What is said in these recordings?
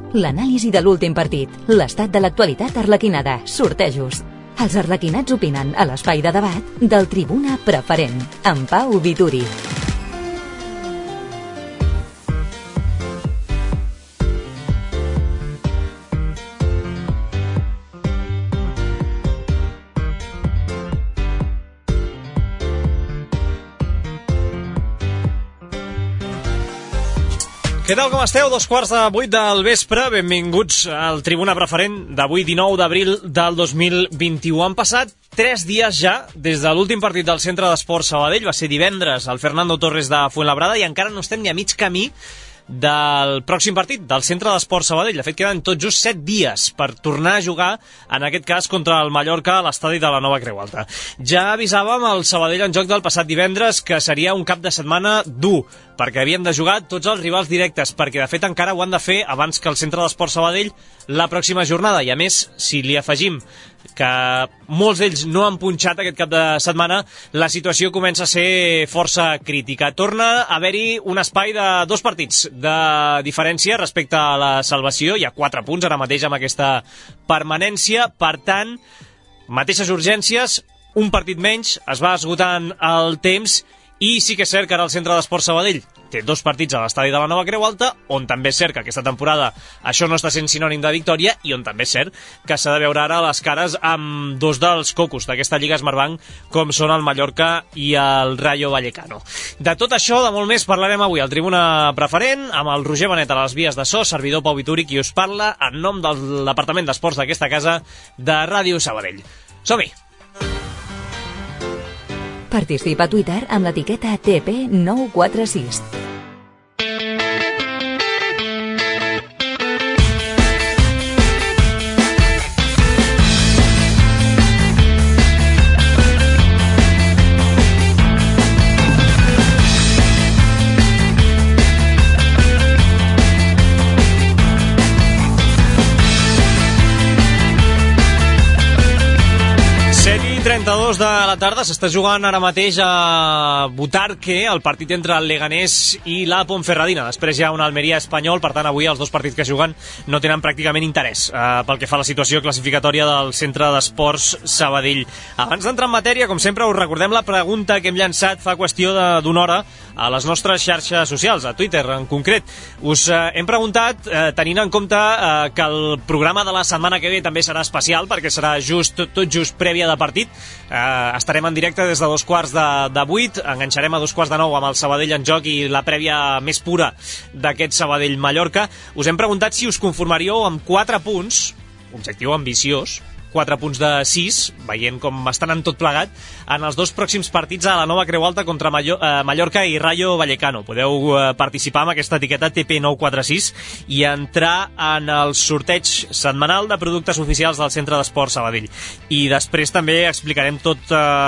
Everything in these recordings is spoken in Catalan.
L'anàlisi de l'últim partit, l'estat de l'actualitat arlequinada, sortejos. Els arlequinats opinen a l'espai de debat del Tribuna Preferent, amb Pau Vituri. Què tal, com esteu? 7:45 del vespre. Benvinguts al Tribuna Preferent d'avui, 19 d'abril del 2021. Han passat 3 dies ja des de l'últim partit del Centre d'Esports Sabadell. Va ser divendres al Fernando Torres de Fuenlabrada i encara no estem ni a mig camí del pròxim partit del Centre d'Esports Sabadell. De fet, queden tot just 7 dies per tornar a jugar, en aquest cas contra el Mallorca, a l'estadi de la Nova Creu Alta. Ja avisàvem al Sabadell en joc del passat divendres que seria un cap de setmana dur, perquè havien de jugar tots els rivals directes, perquè de fet encara ho han de fer abans que el Centre d'Esports Sabadell la pròxima jornada, i a més, si li afegim que molts d'ells no han punxat aquest cap de setmana, la situació comença a ser força crítica. Torna a haver-hi un espai de 2 partits de diferència respecte a la salvació. Hi ha 4 punts ara mateix amb aquesta permanència, per tant, mateixes urgències, un partit menys, es va esgotant el temps, i sí que és cert que ara el Centre d'Esports Sabadell té 2 partits a l'estadi de la Nova Creu Alta, on també és cert que aquesta temporada això no està sent sinònim de victòria, i on també és cert que s'ha de veure ara les cares amb 2 dels cocos d'aquesta Lliga Smartbank, com són el Mallorca i el Rayo Vallecano. De tot això, de molt més, parlarem avui al Tribuna Preferent, amb el Roger Benet a les vies de so, servidor Pau Vituri, qui us parla en nom del Departament d'Esports d'aquesta casa de Ràdio Sabadell. Som-hi! Participa a Twitter amb l'etiqueta TP946. De la tarda s'està jugant ara mateix a Butarque el partit entre el Leganés i la Ponferradina. Després hi ha un Almeria Espanyol, per tant avui els 2 partits que juguen no tenen pràcticament interès pel que fa a la situació classificatòria del Centre d'Esports Sabadell. Abans d'entrar en matèria, com sempre, us recordem la pregunta que hem llançat fa qüestió d'una hora a les nostres xarxes socials, a Twitter en concret. Us hem preguntat, tenint en compte que el programa de la setmana que ve també serà especial, perquè serà tot just prèvia de partit. Estarem en directe des de 7:45, enganxarem a 8:45 amb el Sabadell en joc i la prèvia més pura d'aquest Sabadell-Mallorca. Us hem preguntat si us conformaríeu amb 4 punts, objectiu ambiciós, 4 punts de 6, veient com estan en tot plegat, en els 2 pròxims partits a la Nova Creu Alta contra Mallorca i Rayo Vallecano. Podeu participar amb aquesta etiqueta TP946 i entrar en el sorteig setmanal de productes oficials del Centre d'Esports Sabadell. I després també explicarem tot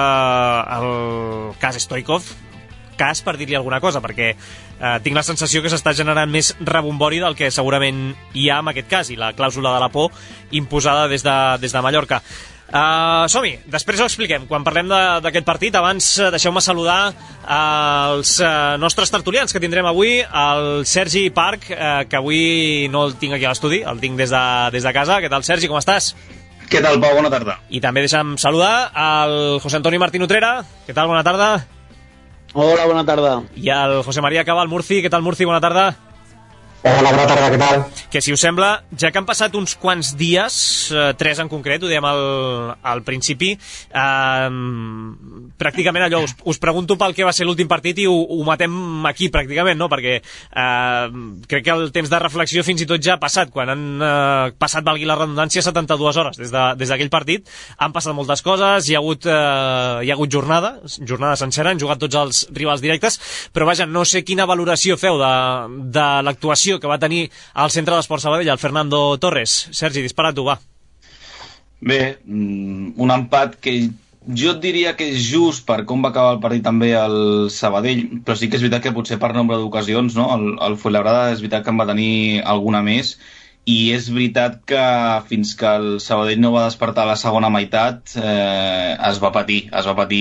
el cas Stoichkov, cas per dir-li alguna cosa, perquè tinc la sensació que s'està generant més rebombori del que segurament hi ha en aquest cas, i la clàusula de la por imposada des de Mallorca. Som-hi, després ho expliquem quan parlem d'aquest partit. Abans deixeu-me saludar els nostres tertulians que tindrem avui, el Sergi Parc, que avui no el tinc aquí a l'estudi, el tinc des de casa. Què tal, Sergi, com estàs? Què tal, Pau? Bona tarda. I també deixa'm saludar el José Antonio Martín Utrera. Què tal, bona tarda? Hola, bona tarda. I el José María Cabal Murci. Què tal, Murci? Bona tarda. Hola, bona tarda, què tal? Que si us sembla, ja que han passat uns quants dies, 3 en concret, ho dèiem al principi, pràcticament allò, us pregunto pel que va ser l'últim partit i ho matem aquí pràcticament, no? Perquè crec que el temps de reflexió fins i tot ja ha passat, quan han passat, valgui la redundància, 72 hores des d'aquell partit. Han passat moltes coses, hi ha hagut jornada sencera, han jugat tots els rivals directes, però vaja, no sé quina valoració feu de l'actuació que va tenir al Centre d'Esports Sabadell, el Fernando Torres. Sergi, dispara tu, va. Bé, un empat que jo et diria que és just per com va acabar el partit també el Sabadell, però sí que és veritat que potser per nombre d'ocasions, no? El Fuenlabrada és veritat que en va tenir alguna més, i és veritat que fins que el Sabadell no va despertar a la segona meitat es va patir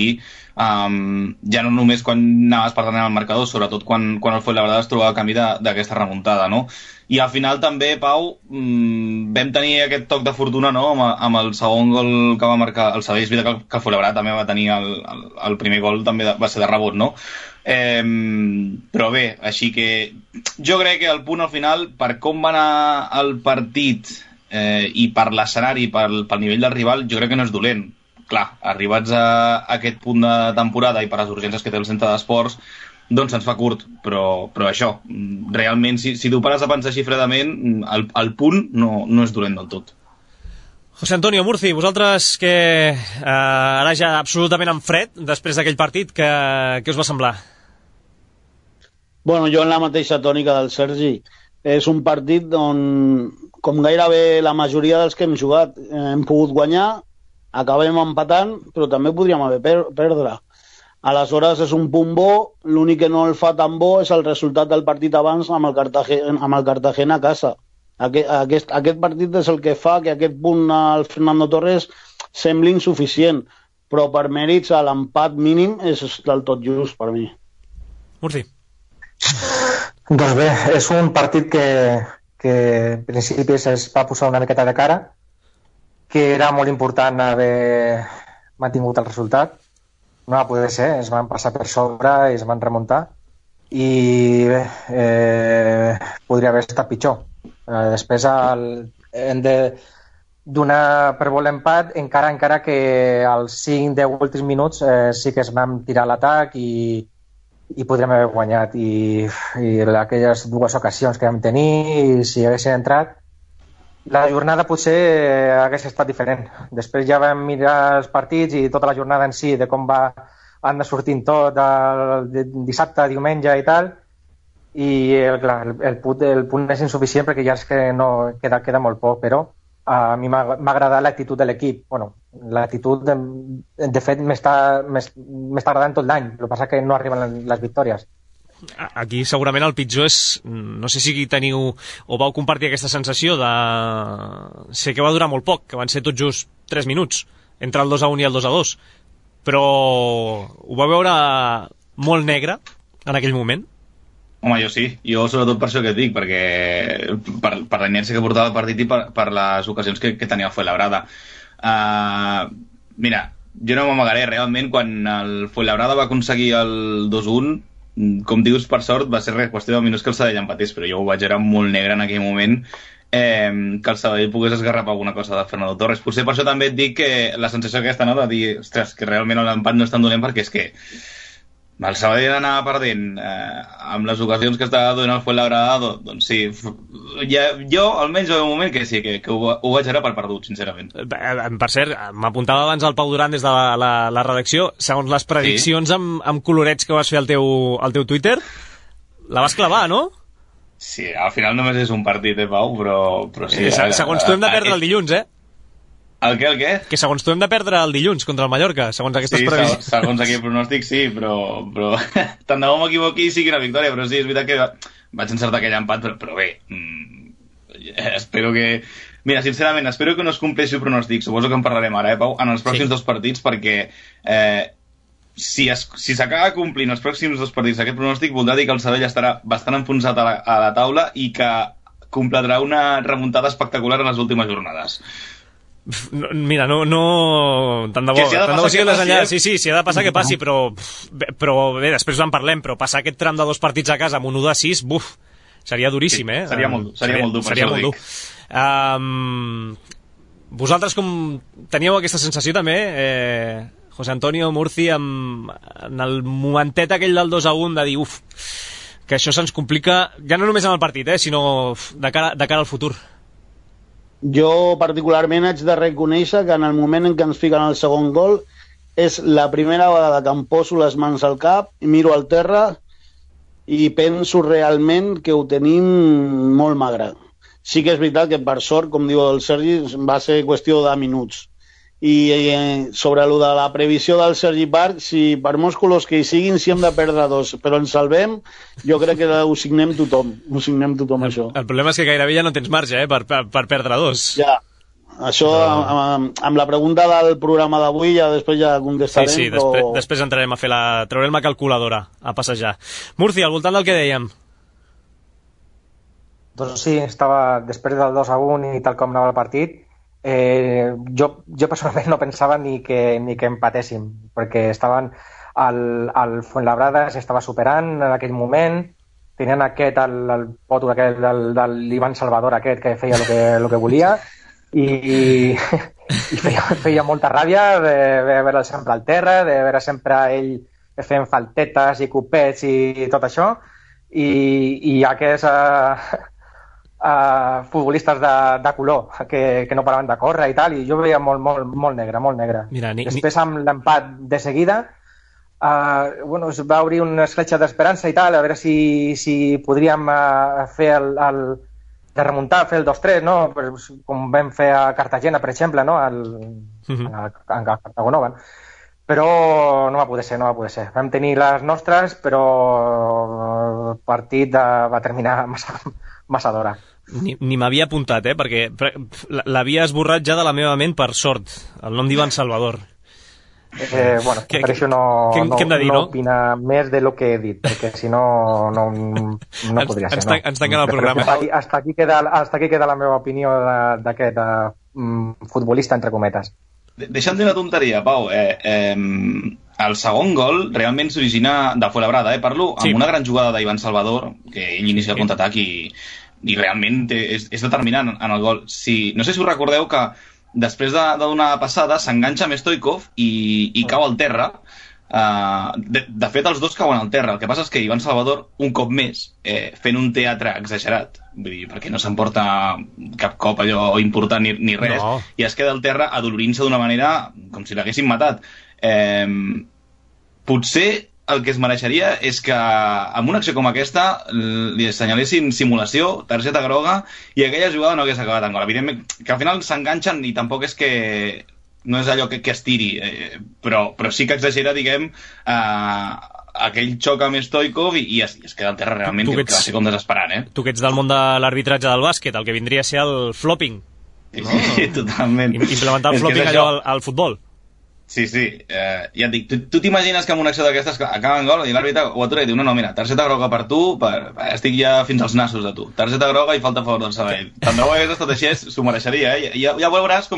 ja no només quan anaves perdent el marcador, sobretot quan el Fuenlabrada es trobava a camí d'aquesta remuntada, no? I al final també, Pau, vam tenir aquest toc de fortuna, no?, amb el segon gol que va marcar el Sabadell. És veritat que el Fuenlabrada també va tenir el primer gol, també va ser de rebot, no? Però bé, així que jo crec que el punt al final, per com va anar el partit i per l'escenari, pel nivell del rival, jo crec que no és dolent. Clar, arribats a aquest punt de temporada i per les urgències que té el centre d'esports, doncs se'ns fa curt, però això, realment, si tu pares a pensar així fredament, el punt no és dolent del tot. José Antonio Murci, vosaltres que ara ja absolutament en fred, després d'aquell partit, què us va semblar? Bueno, jo en la mateixa tònica del Sergi. És un partit on, com gairebé la majoria dels que hem jugat, hem pogut guanyar, acabem empatant, però també podríem haver perdre. Aleshores és un punt bo, l'únic que no el fa tan bo és el resultat del partit abans amb el Cartagena a casa. Aquest partit és el que fa que aquest punt al Fernando Torres sembli insuficient, però per mèrits a l'empat mínim és del tot just per mi. Murci. Doncs bé, és un partit que en principi es va posar una miqueta de cara, que era molt important haver mantingut el resultat. No va poder ser, es van passar per sobre i es van remuntar i bé, podria haver estat pitjor. Després hem de donar per bo l'empat, encara que als 5-10 últims minuts sí que es vam tirar l'atac i podríem haver guanyat i aquelles dues ocasions que vam tenir, si haguessin entrat, la jornada potser hagués estat diferent. Després ja vam mirar els partits i tota la jornada en si, de com va anar sortint tot, dissabte, diumenge i tal, i el punt és insuficient perquè ja és que no queda molt poc, però a mi m'ha agradat l'actitud de l'equip. Bueno, l'actitud, de fet, m'està agradant tot l'any, el que passa que no arriben les victòries. Aquí segurament el pitjor és, no sé si teniu o vau compartir aquesta sensació de... Sé que va durar molt poc, que van ser tot just 3 minuts entre el 2-1 i el 2-2, però ho va veure molt negre en aquell moment? Home, jo sí, jo sobretot per això que et dic, perquè per la inèrcia que portava el partit i per les ocasions que tenia el Fuenlabrada. Mira, jo no m'amagaré, realment quan el Fuenlabrada va aconseguir el 2-1, com dius, per sort, va ser qüestió de minuts que el Sabadell empatés, però jo ho vaig veure molt negre en aquell moment, que el Sabadell pogués esgarrapar alguna cosa de Fernando Torres. Potser per això també et dic que la sensació aquesta, no?, de dir, ostres, que realment l'empat no és tan dolent, perquè és que el Sabadell anava perdent amb les ocasions que estava donant el Fuenlabrada, doncs sí, jo almenys en un moment que sí, que ho vaig veure per perdut, sincerament. Per cert, m'apuntava abans el Pau Duran des de la redacció, segons les prediccions amb colorets que vas fer al teu Twitter, la vas clavar, no? Sí, al final només és un partit, Pau, però sí. Segons tu hem de perdre el dilluns, El què? Que segons tu hem de perdre el dilluns contra el Mallorca, segons aquestes previsions. Sí, segons aquell pronòstic sí, però tant de bo m'equivoqui i sigui una victòria, però sí, és veritat que vaig encertar aquell empat, però bé, espero que... Mira, sincerament, espero que no es compleixi el pronòstic, suposo que en parlarem ara, Pau, en els pròxims dos partits, perquè si s'acaba complint els pròxims dos partits aquest pronòstic, voldrà dir que el Sabadell estarà bastant enfonsat a la taula i que completarà una remuntada espectacular en les últimes jornades. Mira, no tant de bo, sí, si ha de passar que passi, però bé, després en parlem, però passar aquest tram de dos partits a casa amb un 1-6, seria duríssim, Seria molt dur, seria molt dur. Vosaltres com teníeu aquesta sensació també, José Antonio Murci, en el momentet aquell del 2-1 de dir, que això se'ns complica, ja no només en el partit, sinó de cara al futur? Jo particularment haig de reconèixer que en el moment en què ens fiquen el segon gol és la primera vegada que em poso les mans al cap i miro al terra i penso realment que ho tenim molt magre. Sí que és veritat que per sort, com diu el Sergi, va ser qüestió de minuts I sobre el de la previsió del Sergi Parc, si per molts colors que hi siguin, si hem de perdre 2, però ens salvem, jo crec que ho signem tothom, això. El problema és que gairebé ja no tens marge, per perdre 2. Ja, això amb la pregunta del programa d'avui després ja contestarem. Sí, després entrarem a fer traurem la calculadora a passejar. Murcia, al voltant del que dèiem. Doncs sí, estava després del 2-1 i tal com anava el partit. Jo personalment no pensava ni que empatéssim, perquè estaven al Fuenlabrada, s'estava superant en aquell moment, tenien el poto aquest de l'Ivan Salvador aquest que feia el que volia i feia molta ràbia de veure sempre al terra, de veure sempre ell fent faltetes i copets i tot això, i ja que és futbolistes de color que no paraven de córrer i tal, i jo veia molt negre. Mira, després amb l'empat de seguida es va obrir una escletxa d'esperança i tal, a veure si podríem fer de remuntar, fer el 2-3, no? Com vam fer a Cartagena, per exemple, no? A Cartagonova, però no va poder ser. Vam tenir les nostres, però el partit va terminar massa d'hora. Ni m'havia apuntat, perquè l'havia esborrat ja de la meva ment, per sort, el nom d'Ivan Salvador. Per això no opina més de lo que he dit, perquè si no podria ser. Ens tanquen el programa. Hasta aquí queda la meva opinió d'aquest futbolista, entre cometes. Deixa'm dir una tonteria, Pau. El segon gol realment s'origina de Fuenlabrada, parlo amb una gran jugada d'Ivan Salvador, que ell inicia el contraatac i realment és determinant en el gol. No sé si us recordeu que després de donar passada s'enganxa amb Stoikov i cau al terra. De fet, els dos cauen al terra. El que passa és que Ivan Salvador, un cop més, fent un teatre exagerat, vull dir, perquè no s'emporta cap cop allò important ni res, i es queda al terra adolorint-se d'una manera com si l'haguessin matat. Potser el que es mereixeria és que amb una acció com aquesta li assenyalessin simulació, targeta groga, i aquella jugada no hagués acabat en gol. Evidentment que al final s'enganxen i tampoc és que no és allò que es tiri, però sí que exagera, diguem, aquell xoc amb Stoikov i es queda al terra realment, que va ser com desesperant. Tu que ets del món de l'arbitratge del bàsquet, el que vindria a ser el flopping. Sí, totalment. Implementar el flopping allò al futbol. Sí, ja et dic, tu t'imagines que amb una acció d'aquestes acaba en gol i l'àrbitre ho atura i diu, no, mira, targeta groga per tu, estic ja fins als nassos de tu, targeta groga i falta a favor del Sabadell. Tant de bo hagués estat així, s'ho mereixeria, ja veuràs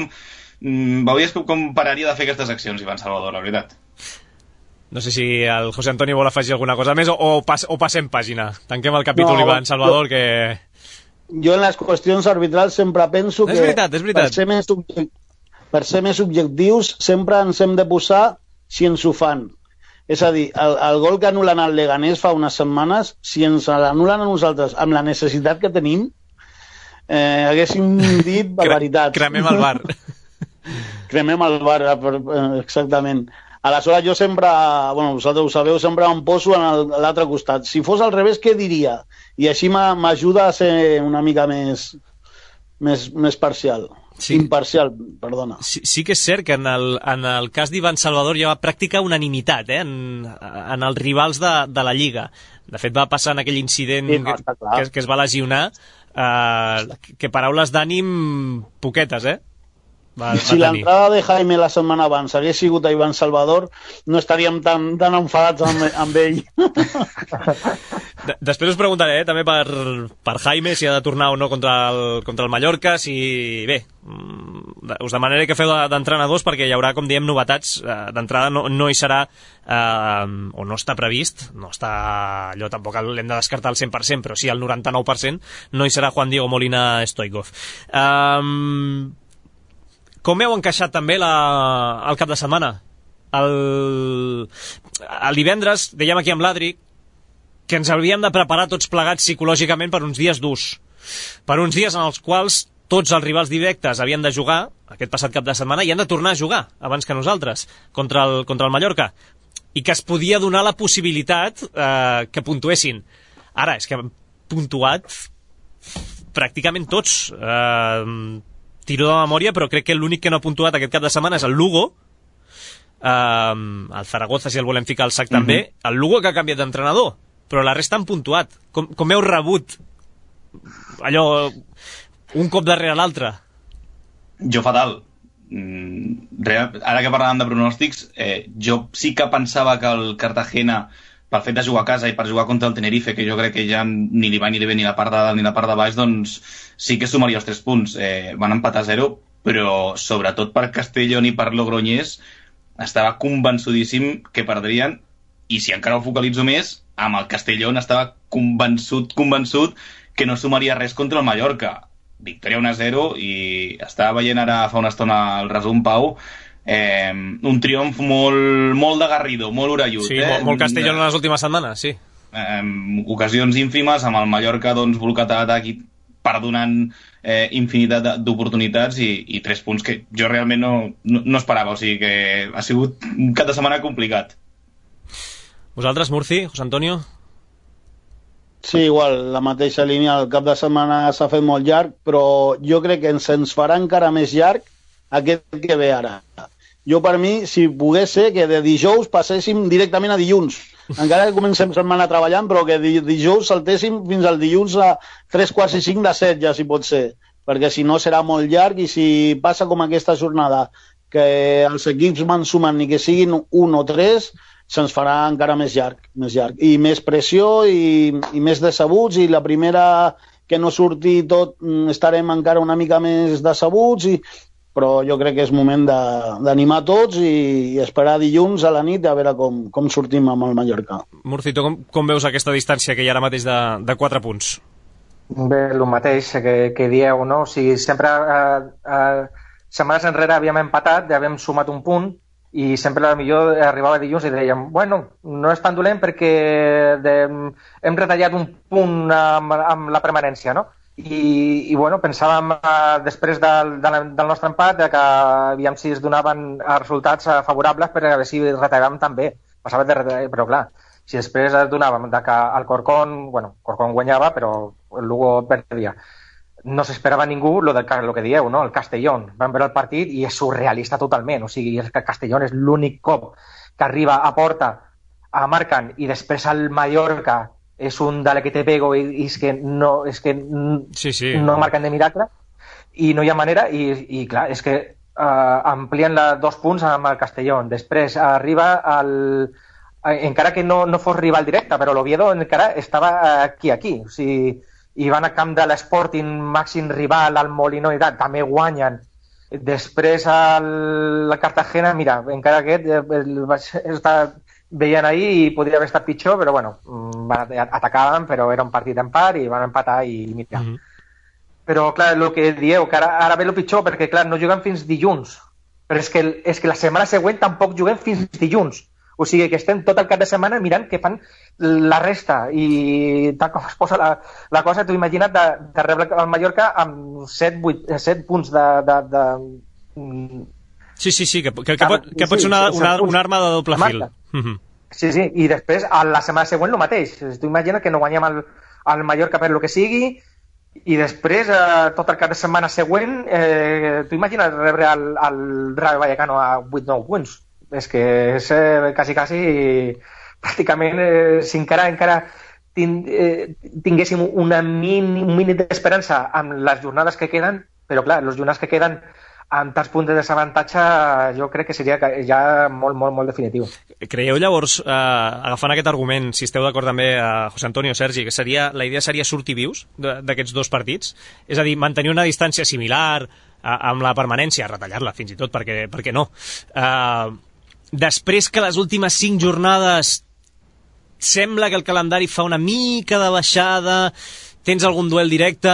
com pararia de fer aquestes accions, Ivan Salvador, la veritat. No sé si el José Antonio vol afegir alguna cosa més o passem pàgina. Tanquem el capítol, Ivan Salvador, que... Jo en les qüestions arbitrals sempre penso que... És veritat. Per ser més objectius, sempre ens hem de posar si ens ho fan. És a dir, el gol que anul·len al Leganés fa unes setmanes, si ens l'anul·len a nosaltres amb la necessitat que tenim, haguéssim dit barbaritats. Cremem el bar. Cremem el bar, exactament. Aleshores jo sempre, vosaltres ho sabeu, sempre em poso en l'altre costat. Si fos al revés, què diria? I així m'ajuda a ser una mica més parcial. Sí. Imparcial, perdona. Sí que és cert que en el cas d'Ivan Salvador hi ha pràctica unanimitat en els rivals de la Lliga. De fet, va passar en aquell incident que es va lesionar, que paraules d'ànim poquetes, Si l'entrada de Jaime la setmana abans hagués sigut a Ivan Salvador, no estaríem tan enfadats amb ell. Després us preguntaré també per Jaime, si ha de tornar o no contra el Mallorca, bé, us demanaré que feu d'entrenadors perquè hi haurà, com diem, novetats. D'entrada no hi serà, o no està previst, no està, allò tampoc l'hem de descartar al 100%, però sí al 99%, no hi serà Juan Diego Molina Stoikov. Com heu encaixat també el cap de setmana? El divendres dèiem aquí amb l'Adri que ens havíem de preparar tots plegats psicològicament per uns dies durs, per uns dies en els quals tots els rivals directes havien de jugar aquest passat cap de setmana i han de tornar a jugar abans que nosaltres contra el Mallorca, i que es podia donar la possibilitat que puntuessin. Ara és que han puntuat pràcticament tots. tiro de memòria, però crec que l'únic que no ha puntuat aquest cap de setmana és el Lugo, el Zaragoza, si el volem ficar al sac també, el Lugo que ha canviat d'entrenador, però la resta han puntuat. Com heu rebut allò, un cop darrere l'altre? Jo fatal. Ara que parlàvem de pronòstics, jo sí que pensava que el Cartagena, pel fet de jugar a casa i per jugar contra el Tenerife, que jo crec que ja ni li va ni li ve ni la part de dalt ni la part de baix, doncs sí que sumaria els 3 punts. Van empatar 0, però sobretot per Castellón i per Logroñés estava convençudíssim que perdrien, i si encara ho focalitzo més, amb el Castellón estava convençut que no sumaria res contra el Mallorca. Victòria 1-0, i estava veient ara fa una estona el resum, Pau, un triomf molt de Garrido, molt orellut. Sí, molt Castellón en les últimes setmanes, sí. Ocasions ínfimes, amb el Mallorca doncs, volcat a l'atac i perdonant infinitat d'oportunitats, i 3 punts que jo realment no esperava, o sigui que ha sigut un cap de setmana complicat. Vosaltres, Murci, José Antonio? Sí, igual, la mateixa línia. El cap de setmana s'ha fet molt llarg, però jo crec que se'ns farà encara més llarg aquest que ve ara. Jo, per mi, si pogués ser que de dijous passéssim directament a dilluns, encara que comencem setmana treballant, però que dijous saltéssim fins al dilluns a 3:45 de 7, ja si pot ser, perquè si no serà molt llarg, i si passa com aquesta jornada, que els equips van sumant ni que siguin 1 o 3, se'ns farà encara més llarg, i més pressió i més decebuts, i la primera que no surti tot estarem encara una mica més decebuts, però jo crec que és moment d'animar tots i esperar dilluns a la nit a veure com sortim amb el Mallorca. Murci, tu com veus aquesta distància que hi ha ara mateix de 4 punts? Bé, el mateix que dieu, no? O sigui, sempre setmanes enrere havíem empatat, havíem sumat un punt, i sempre millor arribava dilluns i dèiem, bueno, no és tan dolent perquè hem retallat un punt amb la permanència, no? I bueno, pensàvem després del nostre empat que aviam si es donaven resultats favorables per a veure si retallàvem també. Passava de retallar, però clar, si després es donàvem que el Corcón guanyava, però el Lugo perdia. No s'esperava ningú lo que dieu, no? El Castellón. Vam veure el partit i és surrealista totalment. O sigui, és que el Castellón és l'únic cop que arriba a porta, marquen, i després el Mallorca és un dale que te pego i és que no no marquen de miracle, i no hi ha manera, i clar, és que amplien 2 punts amb el Castellón. Després arriba encara que no fos rival directe, però l'Oviedo encara estava aquí, o sigui, i van a camp de l'Sporting, màxim rival, al Molinó i tal, també guanyen. Després el Cartagena, mira, encara aquest està veient ahir i podria haver estat pitjor, però bueno, atacaven, però era un partit d'empat i van empatar i mira. Però clar, el que dieu, que ara ve el pitjor, perquè clar, no juguem fins dilluns, però és que la setmana següent tampoc juguem fins dilluns. O sigui que estem tot el cap de setmana mirant què fan la resta, i tal com es posa la cosa, t'ho imagina't de rebre el Mallorca amb 7 punts de... Sí, que pot ser una arma de doble fil. Sí, i després a la setmana següent el mateix. T'ho imagina't que no guanyem el Mallorca per lo que sigui, i després tot el cap de setmana següent t'ho imagina't rebre el Rayo Vallecano a 8-9 punts. És que és quasi pràcticament si encara tinguéssim un mínim d'esperança amb les jornades que queden, però clar, les jornades que queden amb tants punts de desavantatge jo crec que seria ja molt definitiu. Creieu llavors, agafant aquest argument, si esteu d'acord també, José Antonio, Sergi, que la idea seria sortir vius d'aquests 2 partits? És a dir, mantenir una distància similar amb la permanència, retallar-la fins i tot, perquè no. Després que les últimes 5 jornades sembla que el calendari fa una mica de baixada, tens algun duel directe,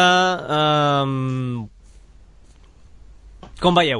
com veieu?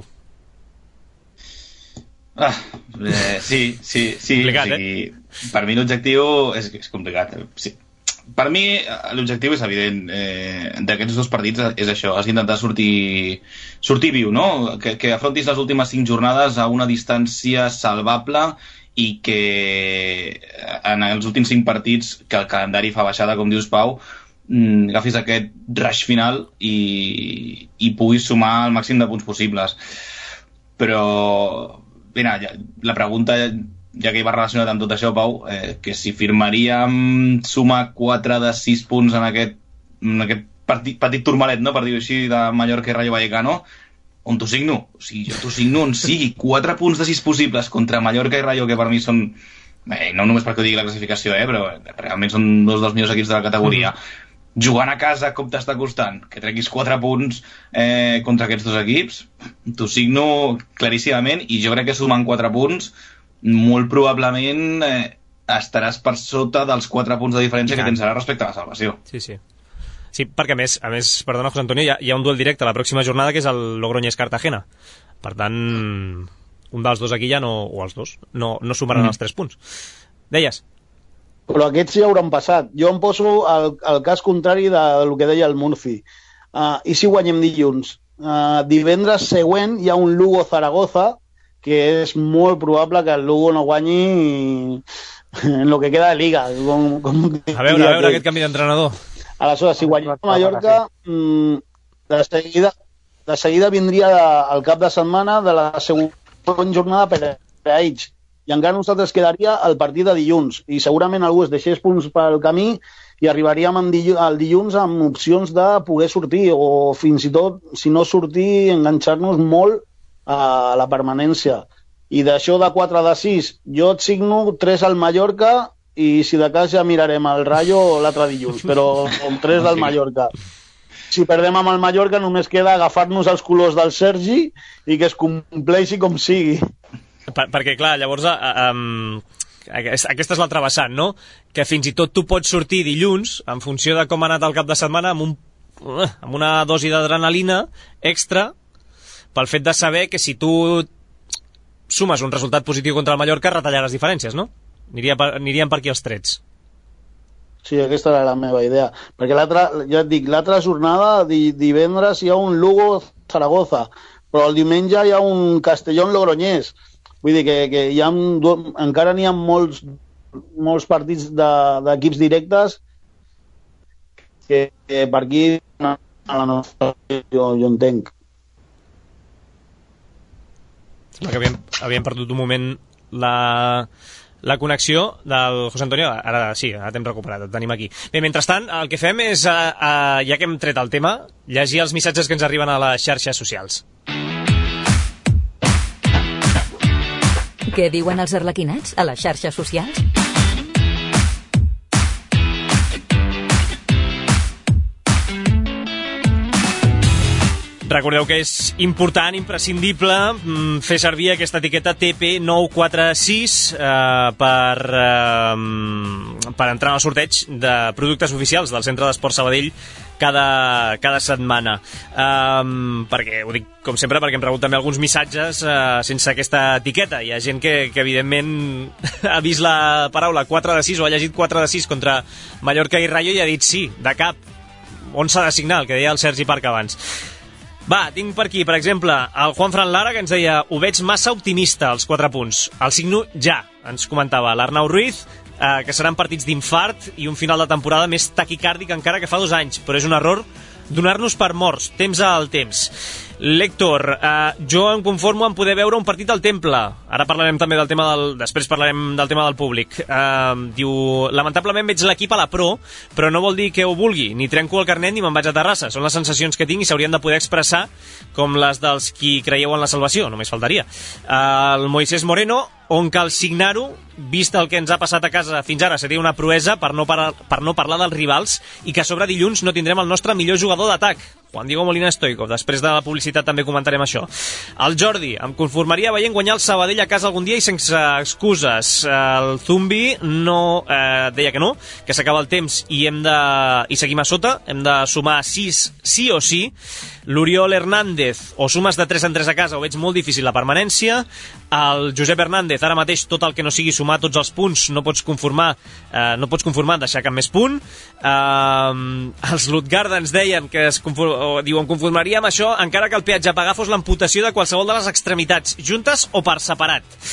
Sí. Complicat, o sigui, per mi l'objectiu és complicat. Sí. Per mi l'objectiu és evident, d'aquests 2 partits és això, has d'intentar sortir viu, no? Que afrontis les últimes 5 jornades a una distància salvable, i que en els últims 5 partits que el calendari fa baixada, com dius, Pau, agafis aquest rush final i puguis sumar el màxim de punts possibles. Però, mira, la pregunta, ja que hi va relacionat amb tot això, Pau, que si firmaríem sumar 4 de 6 punts en aquest petit turmalet, no?, per dir-ho així, de Mallorca i Rayo Vallecano, on t'ho signo? O sigui, jo t'ho signo on sigui. 4 punts de 6 possibles contra Mallorca i Rayo, que per mi són... no només perquè ho digui la classificació, però realment són dos dels millors equips de la categoria. Jugant a casa, com t'està costant? Que treguis 4 punts contra aquests dos equips, t'ho signo claríssimament, i jo crec que sumant 4 punts, molt probablement estaràs per sota dels 4 punts de diferència que tens ara respecte a la salvació. Sí, sí. Sí, perquè a més, perdona, José Antonio, hi ha un duel directe la pròxima jornada, que és el Logroñés-Cartagena. Per tant, un dels dos aquí ja no, o els dos, no sumaran els 3 punts. Deies? Però aquests ja hauran passat. Jo em poso al cas contrari del que deia el Murphy. I si guanyem dilluns? Divendres següent hi ha un Lugo-Zaragoza, que és molt probable que el Lugo no guanyi en lo que queda de Liga. A veure, aquest canvi d'entrenador. Aleshores, si guanyem a Mallorca, de seguida vindria el cap de setmana de la següent jornada per a ells, i encara nosaltres quedaria el partit de dilluns, i segurament algú es deixés punts pel camí i arribaríem al dilluns amb opcions de poder sortir, o fins i tot, si no sortir, enganxar-nos molt a la permanència. I d'això de 4 de 6, jo et signo 3 al Mallorca, i si de cas ja mirarem el Rayo l'altre dilluns, però amb 3 del Mallorca. Si perdem amb el Mallorca només queda agafar-nos els colors del Sergi i que es compleixi com sigui. Perquè, clar, llavors aquesta és l'altra vessant, no? Que fins i tot tu pots sortir dilluns, en funció de com ha anat el cap de setmana, amb una dosi d'adrenalina extra, pel fet de saber que si tu sumes un resultat positiu contra el Mallorca, retallaràs diferències, no? Anirien per aquí els trets. Sí, aquesta era la meva idea. Perquè ja et dic, l'altra jornada, divendres, hi ha un Lugo-Zaragoza, però el diumenge hi ha un Castellón-Logroñés. Vull dir que hi ha encara n'hi ha molts partits d'equips directes que per aquí a la nostra jo entenc. Sembla que havíem perdut un moment la connexió del José Antonio. Ara sí, ara t'hem recuperat, et tenim aquí. Bé, mentrestant, el que fem és, ja que hem tret el tema, llegir els missatges que ens arriben a les xarxes socials. Què diuen els arlequinats a les xarxes socials? Recordeu que és important, imprescindible, fer servir aquesta etiqueta TP946 per entrar en el sorteig de productes oficials del Centre d'Esport Sabadell cada setmana. Perquè, ho dic com sempre, perquè em rebut també alguns missatges sense aquesta etiqueta. Hi ha gent que evidentment ha vist la paraula 4 de 6 o ha llegit 4 de 6 contra Mallorca i Rayo i ha dit sí, de cap. On s'ha de signar, el que deia el Sergi Parc abans. Va, tinc per aquí, per exemple, el Juan Fran Lara, que ens deia: ho veig massa optimista, els 4 punts. El signo ja, ens comentava l'Arnau Ruiz, que seran partits d'infart i un final de temporada més taquicàrdic encara que fa 2 anys, però és un error donar-nos per morts, temps al temps. L'Héctor, jo em conformo en poder veure un partit al Temple. Ara parlarem també del tema després parlarem del tema del públic. Diu: lamentablement veig l'equip a la Pro, però no vol dir que ho vulgui, ni trenco el carnet ni me'n vaig a Terrassa. Són les sensacions que tinc i s'haurien de poder expressar com les dels qui creieu en la salvació, només faltaria. El Moisés Moreno: on cal signar-ho, vist el que ens ha passat a casa fins ara, seria una proesa per no parlar dels rivals, i que a sobre dilluns no tindrem el nostre millor jugador d'atac, Juan Diego Molina Stoico. Després de la publicitat també comentarem això. El Jordi: em conformaria veient guanyar el Sabadell a casa algun dia i sense excuses. El Zumbi deia que no, que s'acaba el temps i seguim a sota, hem de sumar 6 sí o sí. L'Oriol Hernández: o sumes de 3 en 3 a casa o veig molt difícil la permanència. El Josep Hernández: ara mateix tot el que no sigui sumar tots els punts no pots conformar en deixar cap més punt. Els Lutgarda ens deien que em conformaria amb això encara que el peatge a pagar fos l'amputació de qualsevol de les extremitats, juntes o per separat.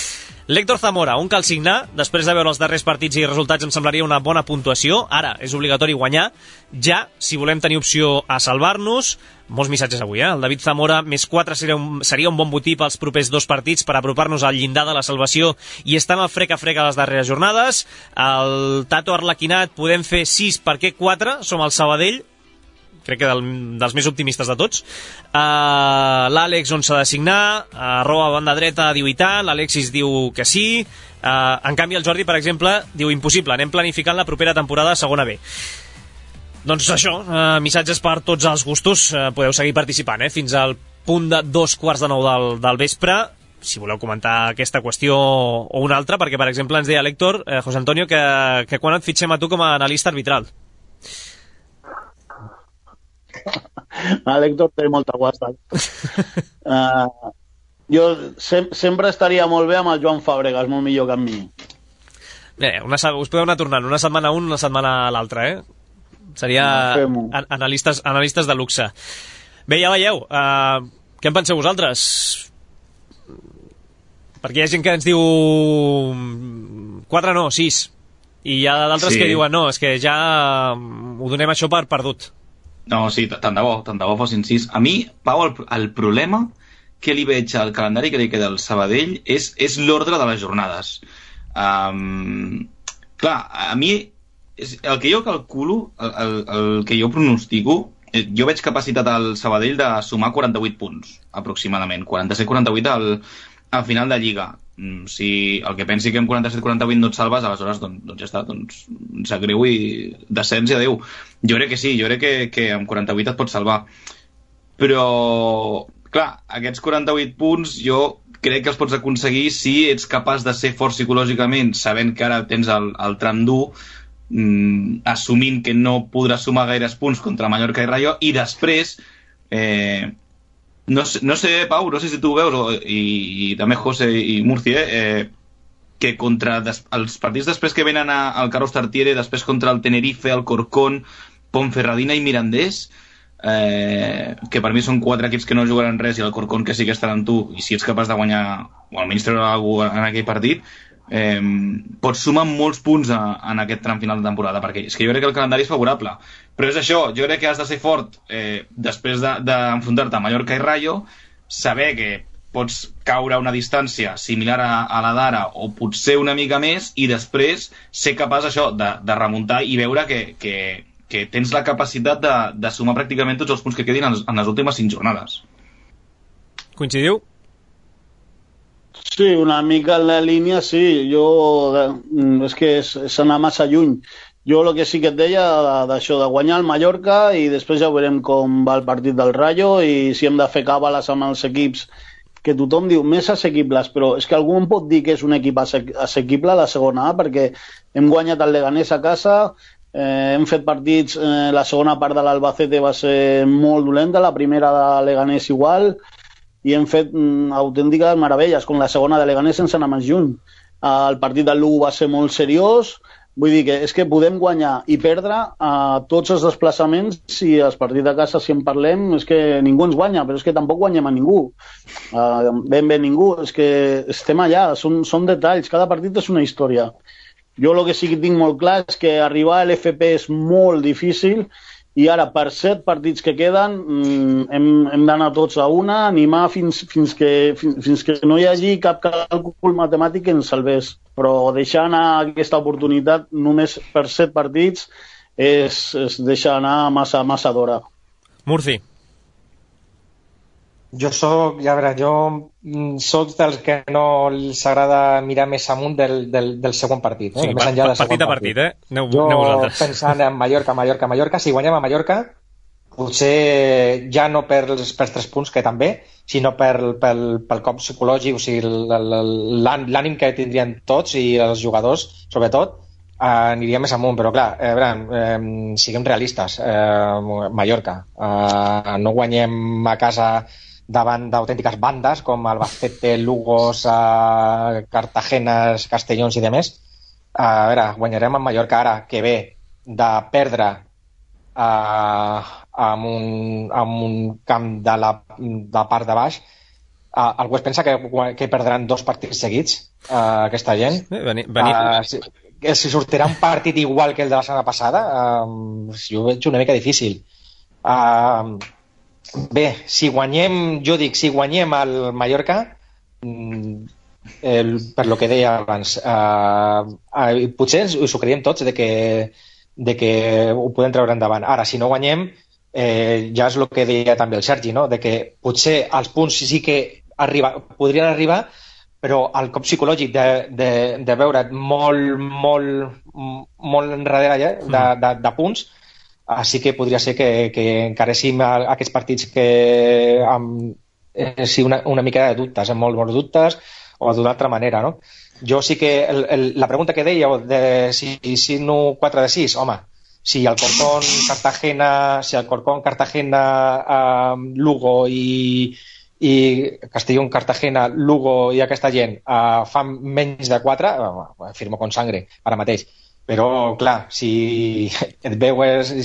L'Héctor Zamora, un cal signar, després de veure els darrers partits i resultats em semblaria una bona puntuació. Ara és obligatori guanyar, ja, si volem tenir opció a salvar-nos. Molts missatges avui, El David Zamora, més 4 seria un bon botí pels propers 2 partits per apropar-nos al llindar de la salvació i estar en el frec-a-frec a les darreres jornades. El Tato Arlequinat, podem fer 6, per què 4? Som el Sabadell, crec que dels més optimistes de tots. L'Àlex, on s'ha de signar, @banda dreta diu i tant, l'Alexis diu que sí, en canvi el Jordi, per exemple, diu impossible, anem planificant la propera temporada a segona B. Doncs això, missatges per tots els gustos, podeu seguir participant, fins al punt de 2:15 del vespre, si voleu comentar aquesta qüestió o una altra, perquè per exemple ens deia l'Héctor, José Antonio, que quan et fitxem a tu com a analista arbitral? L'Héctor té molta guasta. Jo sempre estaria molt bé amb el Joan Fàbregas, molt millor que amb mi. Us podeu anar tornant una setmana un, una setmana a l'altra, Seria analistes de luxe. Bé, ja veieu, què en penseu vosaltres? Perquè hi ha gent que ens diu 4 no, 6, i hi ha d'altres que diuen no, és que ja ho donem això per perdut. No, sí, tant de bo fossin 6. A mi, Pau, el problema que li veig al calendari que li queda al Sabadell és l'ordre de les jornades. Clar, a mi, el que jo calculo, el que jo pronostico, jo veig capacitat al Sabadell de sumar 48 punts, aproximadament, 47-48 al final de Lliga. Si el que pensi que amb 47-48 no et salves, aleshores doncs ja està, doncs sap greu i descens i adeu. Jo crec que sí, jo crec que amb 48 et pots salvar. Però, clar, aquests 48 punts jo crec que els pots aconseguir si ets capaç de ser fort psicològicament, sabent que ara tens el tram dur, assumint que no podràs sumar gaires punts contra Mallorca i Rayo, i després no sé, Pau, no sé si tu ho veus i també José i Murci, que contra els partits després que venen al Carlos Tartiere, després contra el Tenerife, el Corcón, Ponferradina i Mirandés, que per mi són 4 equips que no jugaran res, i el Corcón que sí que estarà amb tu, i si ets capaç de guanyar o almenys treure alguna cosa en aquell partit, pots sumar molts punts en aquest tram final de temporada, perquè és que jo crec que el calendari és favorable, però és això, jo crec que has de ser fort després d'enfrontar-te a Mallorca i Rayo, saber que pots caure a una distància similar a la d'ara o potser una mica més, i després ser capaç això de remuntar i veure que tens la capacitat de sumar pràcticament tots els punts que quedin en les últimes 5 jornades. Coincidiu? Sí, una mica en la línia, sí. És que és anar massa lluny. Jo el que sí que et deia d'això, de guanyar el Mallorca, i després ja veurem com va el partit del Rayo i si hem de fer càbales amb els equips que tothom diu més assequibles, però és que algú em pot dir que és un equip assequible a la segona A, perquè hem guanyat el Leganés a casa, hem fet partits, la segona part de l'Albacete va ser molt dolenta, la primera de Leganés igual, i hem fet autèntiques meravelles, com la segona de Leganés sense anar més lluny. El partit del Lugo va ser molt seriós, vull dir que és que podem guanyar i perdre a tots els desplaçaments, si els partits de casa, si en parlem, és que ningú ens guanya, però és que tampoc guanyem a ningú. Ben bé ningú, és que estem allà, són detalls, cada partit és una història. Jo el que sí que tinc molt clar és que arribar a l'FP és molt difícil, i ara per 7 partits que queden hem d'anar tots a una, animar fins que no hi hagi cap càlcul matemàtic que ens salvés, però deixar anar aquesta oportunitat només per 7 partits és deixar anar massa d'hora. Murci. Jo soc dels que no els agrada mirar més amunt del segon partit. Sí, més enllà del partit a partit, Aneu vosaltres. Pensant en Mallorca, si guanyem a Mallorca, potser ja no per 3 punts, que també, sinó pel cop psicològic, o sigui, l'ànim que tindrien tots i els jugadors, sobretot, aniria més amunt, però clar, siguem realistes. Mallorca, no guanyem a casa davant d'autèntiques bandes com Albacete, Lugos, Cartagenes, Castellons i demés. Guanyarem a Mallorca ara, que ve de perdre amb un camp de la part de baix, algú es pensa que perdran 2 partits seguits, aquesta gent? Si sortirà un partit igual que el de la setmana passada, jo ho veig una mica difícil. Bé, si guanyem el Mallorca, per lo que deia abans, potser us ho creiem tots de que ho podem treure endavant. Ara, si no guanyem, ja és el que deia també el Sergi, no? De que potser els punts sí que podrien arribar, però el cop psicològic de veure't molt enrere de punts, sí que podria ser que encaréssim aquests partits que sí, una mica de dubtes, amb molts dubtes, o d'una altra manera, no? Jo sí que la pregunta que deia de si no 4 de 6, home, si el Corcón, Cartagena, Lugo i Castellón, Cartagena, Lugo i aquesta gent fan menys de 4, firmo con sangre ara mateix. Però, clar, si et veus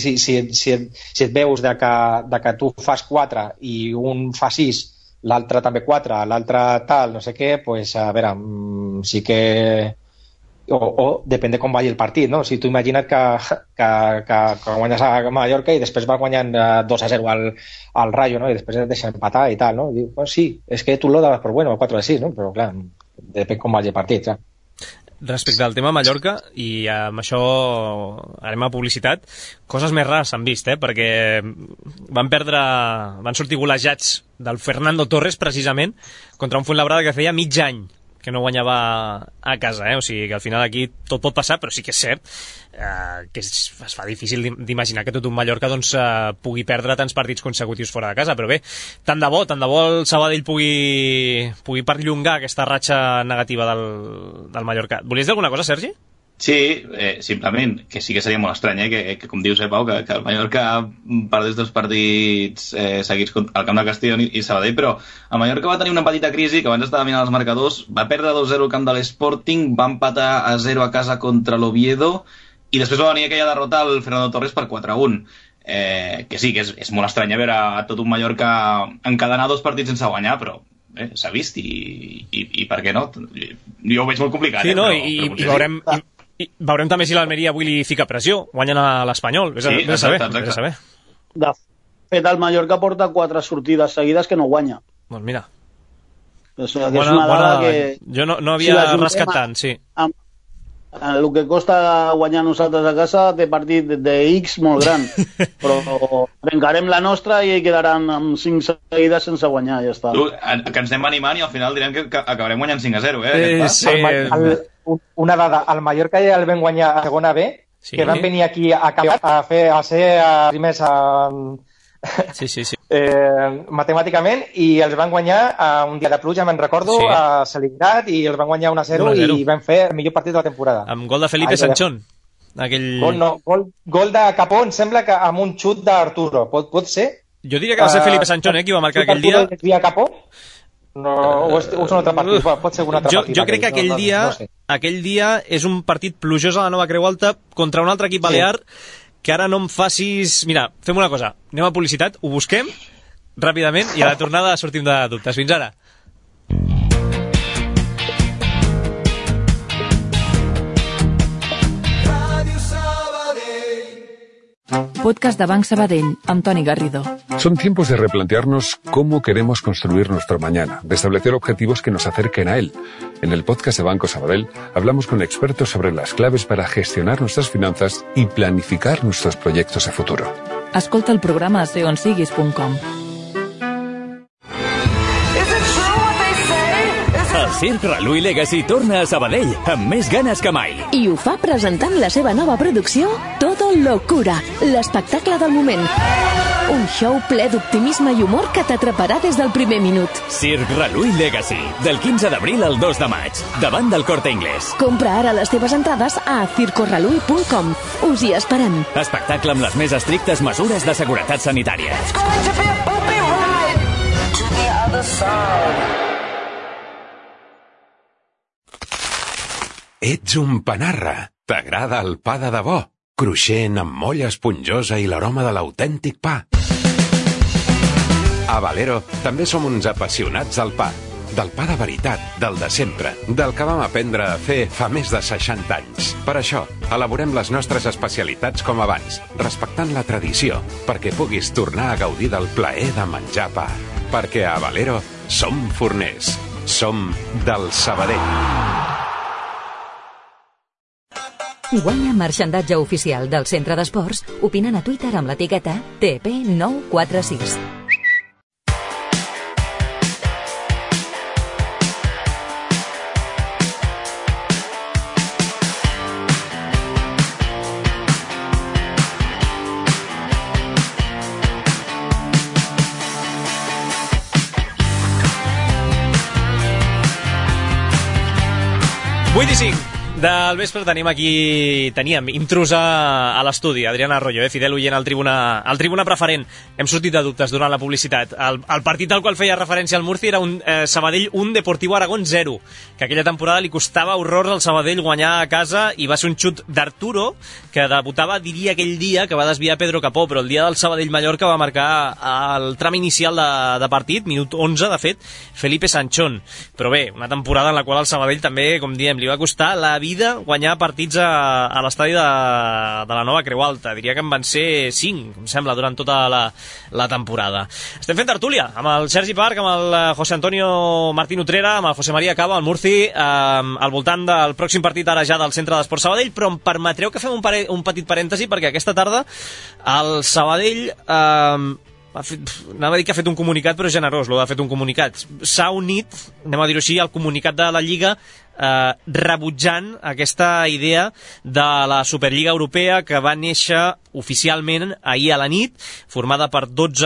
que tu fas 4 i un fa 6, l'altre també 4, l'altre tal, no sé què, doncs, a veure, sí que... O depèn de com vagi el partit, no? Si tu imagina't que guanyes a Mallorca i després vas guanyant 2-0 al Rayo, no? I després et deixa empatar i tal, no? I diu, bueno, sí, és que tu lo dabas por bueno, 4-6, no? Però, clar, depèn com vagi el partit, clar. Respecte al tema Mallorca, i amb això anem a publicitat, coses més rares s'han vist, perquè van sortir golejats del Fernando Torres, precisament, contra un Fuenlabrada que feia mig any que no guanyava a casa, o sigui que al final aquí tot pot passar, però sí que és cert que es fa difícil d'imaginar que tot un Mallorca pugui perdre tants partits consecutius fora de casa, però bé, tant de bo el Sabadell pugui perllongar aquesta ratxa negativa del Mallorca. Volies dir alguna cosa, Sergi? Sí, simplement, que sí que seria molt estrany, que com dius, Pau, que el Mallorca perdés 2 partits seguits al camp de Castellón i Sabadell, però el Mallorca va tenir una petita crisi, que abans estava mirant els marcadors, va perdre 2-0 al camp de l'Sporting, va empatar a 0 a casa contra l'Oviedo, i després va venir aquella derrota al Fernando Torres per 4-1. Que sí, que és molt estrany veure a tot un Mallorca encadenar 2 partits sense guanyar, però s'ha vist i per què no? Jo ho veig molt complicat. Sí, no? Però i veurem també si l'Almeria avui li fica pressió, guanyen a l'Espanyol, vés a saber. De fet, el Mallorca porta 4 sortides seguides que no guanya. Doncs mira, o sigui, que és una dada que... Jo no havia rascat tant, sí. El que costa guanyar nosaltres a casa té partit de X molt gran, però trencarem la nostra i quedaran amb 5 seguides sense guanyar, ja està. Que ens anem animant i al final direm que acabarem guanyant 5-0, Sí. Una dada, el Mallorca ja el vam guanyar a segona B, que van venir aquí a ser primers sí. matemàticament, i els van guanyar a un dia de pluja, me'n recordo, a Saligrat, i els van guanyar 1-0 i van fer el millor partit de la temporada. Amb gol de Felipe Sanchón. Gol de Capó, em sembla que amb un xut d'Arturo. Pot ser? Jo diria que va ser Felipe Sanchón, qui va marcar aquell dia. Via Capó? No, o és un altre partit, pot ser un altre partit. Jo crec que aquell dia és un partit plujós a la Nova Creu Alta contra un altre equip balear, que ara no em facis... Mira, fem una cosa, anem a publicitat, ho busquem ràpidament i a la tornada sortim de dubtes. Fins ara. Podcast de Banc Sabadell, amb Toni Garrido. Son tiempos de replantearnos cómo queremos construir nuestro mañana, de establecer objetivos que nos acerquen a él. En el podcast de Banco Sabadell hablamos con expertos sobre las claves para gestionar nuestras finanzas y planificar nuestros proyectos a futuro. Escolta el programa a seonsiguis.com. El Circ Reluí Legacy torna a Sabadell amb més ganes que mai. I ho fa presentant la seva nova producció Todo Locura, l'espectacle del moment. Un show ple d'optimisme i humor que t'atraparà des del primer minut. Circ Reluí Legacy, del 15 d'abril al 2 de maig, davant del Corte Inglés. Compra ara les teves entrades a circorreluí.com. Us hi esperem. Espectacle amb les més estrictes mesures de seguretat sanitària. Ets un panarra. T'agrada el pa de debò, cruixent amb molla esponjosa i l'aroma de l'autèntic pa. A Valero també som uns apassionats del pa. del pa de veritat, del de sempre, del que vam aprendre a fer fa més de 60 anys. Per això, elaborem les nostres especialitats com abans, respectant la tradició, perquè puguis tornar a gaudir del plaer de menjar pa. Perquè a Valero som forners, som del Sabadell. Guanya marxandatge oficial del Centre d'Esports opinant a Twitter amb l'etiqueta TP946. Del vespre teníem intrus a l'estudi, Adrián Arroyo, fidel oient al tribuna preferent. Hem sortit de dubtes durant la publicitat. El partit al qual feia referència al Murci era un Sabadell 1, Deportivo Aragón 0, que aquella temporada li costava horrors al Sabadell guanyar a casa i va ser un xut d'Arturo, que debutava, diria, aquell dia, que va desviar Pedro Capó, però el dia del Sabadell-Mallorca va marcar el tram inicial de partit, minut 11, de fet, Felipe Sanchón. Però bé, una temporada en la qual al Sabadell també, com diem, li va costar la vida guanyar partits a l'estadi de la Nova Creu Alta. Diria que en van ser 5, em sembla, durant tota la temporada. Estem fent tertúlia amb el Sergi Parc, amb el José Antonio Martín Utrera, amb el José María Cava, el Murci, al voltant del pròxim partit ara ja del Centre d'Esports Sabadell, però em permetreu que fem un petit parèntesi, perquè aquesta tarda el Sabadell... anava a dir que ha fet un comunicat, però generós, ha fet un comunicat. S'ha unit, anem a dir-ho així, al comunicat de la Lliga rebutjant aquesta idea de la Superliga Europea que va néixer oficialment ahir a la nit, formada per 12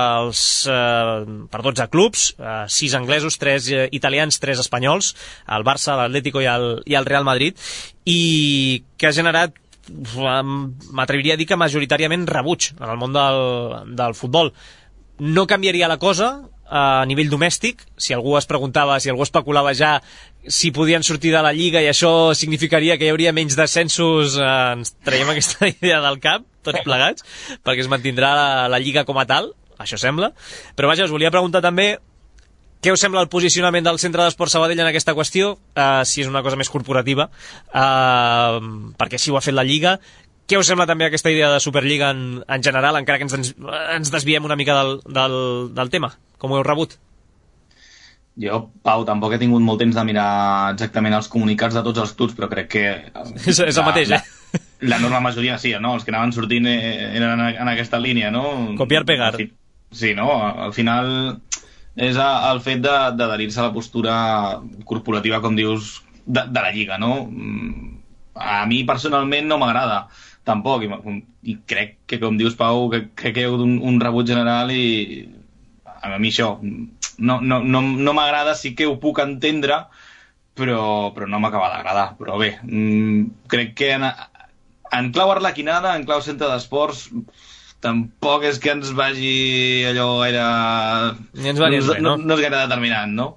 clubs, 6 anglesos, 3 italians, 3 espanyols, el Barça, l'Atlético i el Real Madrid, i que ha generat, m'atreviria a dir que majoritàriament rebuig en el món del futbol. No canviaria la cosa a nivell domèstic, si algú es preguntava, si algú especulava ja si podien sortir de la Lliga i això significaria que hi hauria menys descensos, ens traiem aquesta idea del cap, tots plegats, perquè es mantindrà la Lliga com a tal, això sembla. Però vaja, us volia preguntar també què us sembla el posicionament del Centre d'Esports Sabadell en aquesta qüestió, si és una cosa més corporativa, perquè així ho ha fet la Lliga. Què us sembla també aquesta idea de Superliga en general, encara que ens desviem una mica del tema? Com ho heu rebut? Jo, Pau, tampoc he tingut molt temps de mirar exactament els comunicats de tots els clubs, però crec que... És el mateix, l'enorme majoria sí, no? Els que anaven sortint eren en aquesta línia, no? Copiar-pegar. Sí, no? Al final és el fet d'adherir-se a la postura corporativa, com dius, de la Lliga, no? A mi personalment no m'agrada, tampoc, i crec que, com dius, Pau, crec que hi ha un rebuig general i a mi això no m'agrada, sí que ho puc entendre, però no m'acaba d'agradar. Però bé, crec que en clau arlequinada, en clau Centre d'Esports, tampoc és que ens vagi allò gaire... No és gaire determinant, no?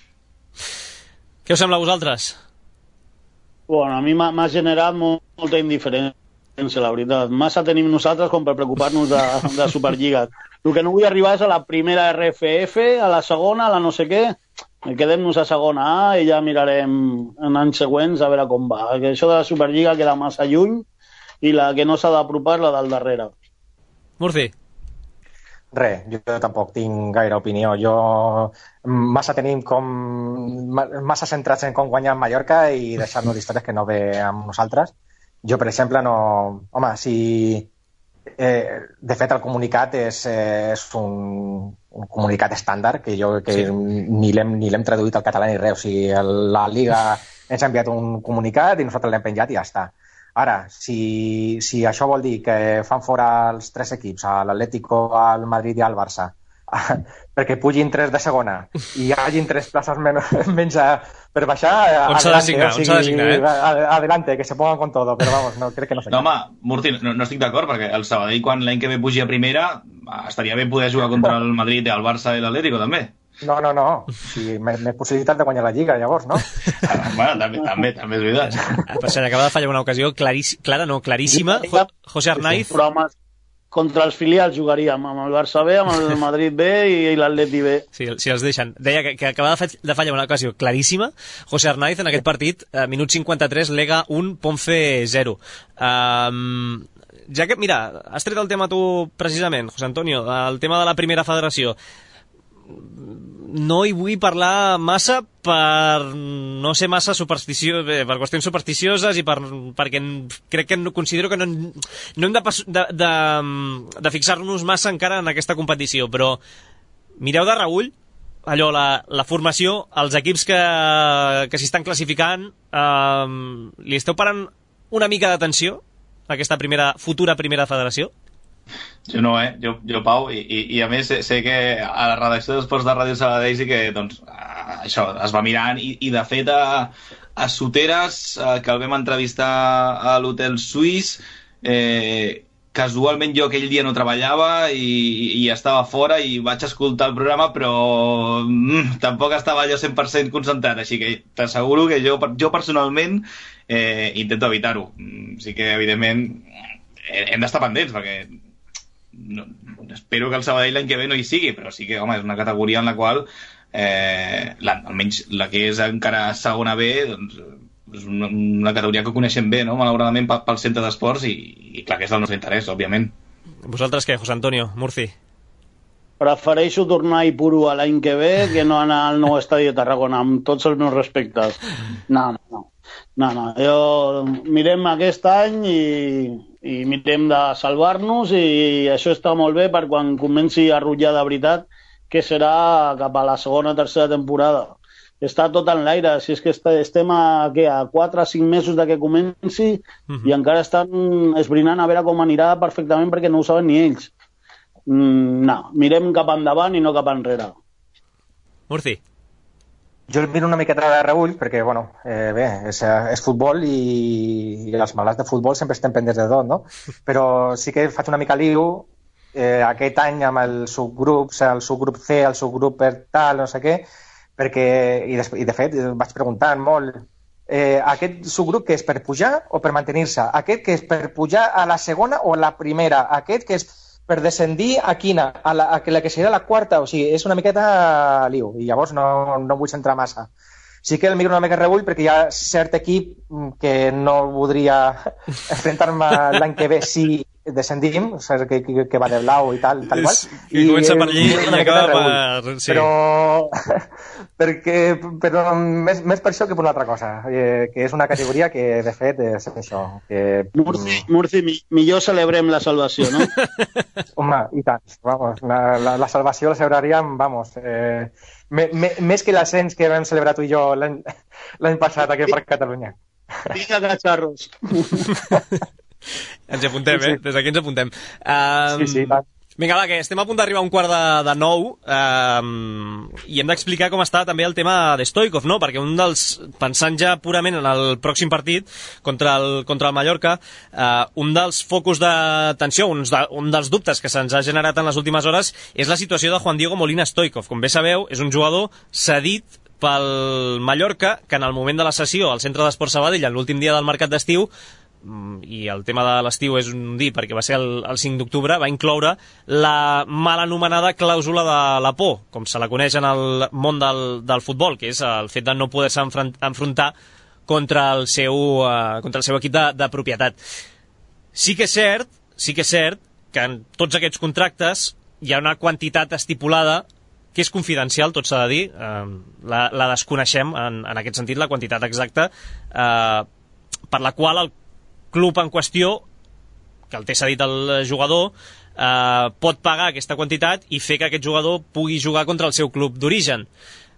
Què us sembla a vosaltres? Bueno, a mi m'ha generat molta indiferència, la veritat. Massa tenim nosaltres com per preocupar-nos de Superliga. El que no vull arribar és a la primera RFF, a la segona, a la no sé què. Quedem-nos a segona A i ja mirarem en anys següents a veure com va. Que això de la Superliga queda massa lluny i la que no s'ha d'apropar és la del darrere. Murci. Res, jo tampoc tinc gaire opinió. Massa centrats en com guanyar Mallorca i deixar-nos d'històries que no ve amb nosaltres. Jo, per exemple, no... Home, si... de fet, el comunicat és un comunicat estàndard que ni l'hem traduït al català ni res. O sigui, la Liga ens ha enviat un comunicat i nosaltres l'hem penjat i ja està. Ara, si això vol dir que fan fora els 3 equips, l'Atlético, el Madrid i el Barça, perquè pugin 3 de segona i hi hagin 3 places menys per baixar, on s'ha de signar, adelante, que se pongan con todo, però vamos, no, crec que no sé. No, home, Murti, no estic d'acord, perquè el Sabadell, quan l'any que ve pugi a primera, estaria bé poder jugar contra el Madrid, el Barça i l'Atlético, també. No. Sí, més possibilitat de guanyar la Lliga, llavors, no? Bueno, també és veritat. Per cert, acaba de fallar una ocasió claríssima. José Arnaiz. contra els filials jugaríem, amb el Barça B, amb el Madrid B i l'Atleti B. Sí, si els deixen. Deia que acabava de fallar una ocasió claríssima. José Arnaiz en aquest partit, minut 53, Lega 1, Ponce 0. Ja que, mira, has tret el tema tu precisament, José Antonio, el tema de la primera federació. No hi vull parlar massa per no ser massa per qüestions supersticioses i perquè crec que considero que no hem de fixar-nos massa encara en aquesta competició, però mireu de reull allò, la formació, els equips que s'hi estan classificant, li esteu parant una mica d'atenció a aquesta futura primera federació? Jo no, jo Pau, i a més sé que a la redacció d'Esports de Ràdio Sabadell sí que, doncs, això es va mirant i de fet a Soteres, que el vam entrevistar a l'Hotel Suís, casualment jo aquell dia no treballava i estava fora i vaig escoltar el programa, però tampoc estava allò 100% concentrat, així que t'asseguro que jo personalment intento evitar-ho. Sí que, evidentment, hem d'estar pendents, perquè espero que el Sabadell l'any que ve no hi sigui, però sí que, home, és una categoria en la qual almenys la que és encara segona B, doncs és una categoria que coneixem bé, no? Malauradament pel centre d'esports i clar que és del nostre interès, òbviament. Vosaltres què, José Antonio, Murci? Prefereixo tornar a Ipurua l'any que ve que no anar al nou estadi de Tarragona, amb tots els meus respectes. No. Jo mirem aquest any i mirem de salvar-nos, i això està molt bé per quan comenci a rutllar de veritat, que serà cap a la segona o tercera temporada. Està tot en l'aire, si és que estem a 4 o 5 mesos de que comenci i encara estan esbrinant a veure com anirà perfectament perquè no ho saben ni ells. No, mirem cap endavant i no cap enrere. Murci? Jo el miro una miqueta de reull perquè, bueno, bé, és futbol i els malalts de futbol sempre estem pendents de tot, no? Però sí que faig una mica lío aquest any amb els subgrups, el subgrup C, el subgrup per tal, no sé què, perquè, i de fet vaig preguntant molt, aquest subgrup que és per pujar o per mantenir-se? Aquest que és per pujar a la segona o a la primera? Aquest que és per descendir a quina? A la que serà la quarta? O sigui, és una miqueta lío i llavors no vull centrar massa. Sí que el miro una mica rebull perquè hi ha cert equip que no voldria enfrontar-me l'any que ve si descendim, o sigui, que va de blau i tal qual. I comença per allí i acaba per... Sí. Però més per això que per una altra cosa, que és una categoria que de fet és això. Murci, millor celebrem la salvació, no? Home, i tant, vamos, la salvació la celebraríem, vamos, més que l'ascens que vam celebrar tu i jo l'any passat aquí per Catalunya. Vinga, cacharros. Ens apuntem, sí. Des d'aquí ens apuntem. Sí, tant. Vinga, va, que estem a punt d'arribar a un quart de 9 i hem d'explicar com està també el tema de Stoichkov, no? Perquè pensant ja purament en el pròxim partit contra el Mallorca, un dels focus d'atenció, un dels dubtes que se'ns ha generat en les últimes hores és la situació de Juan Diego Molina Stoichkov. Com bé sabeu, és un jugador cedit pel Mallorca, que en el moment de la sessió al Centre d'Esports Sabadell, en l'últim dia del mercat d'estiu, i el tema de l'estiu és un dir perquè va ser el 5 d'octubre, va incloure la mal anomenada clàusula de la por, com se la coneix en el món del futbol, que és el fet de no poder-se enfrontar contra el seu equip de propietat. Sí que és cert que en tots aquests contractes hi ha una quantitat estipulada que és confidencial, tot s'ha de dir, la desconeixem en aquest sentit, la quantitat exacta, per la qual el club en qüestió, que el té cedit el jugador, pot pagar aquesta quantitat i fer que aquest jugador pugui jugar contra el seu club d'origen.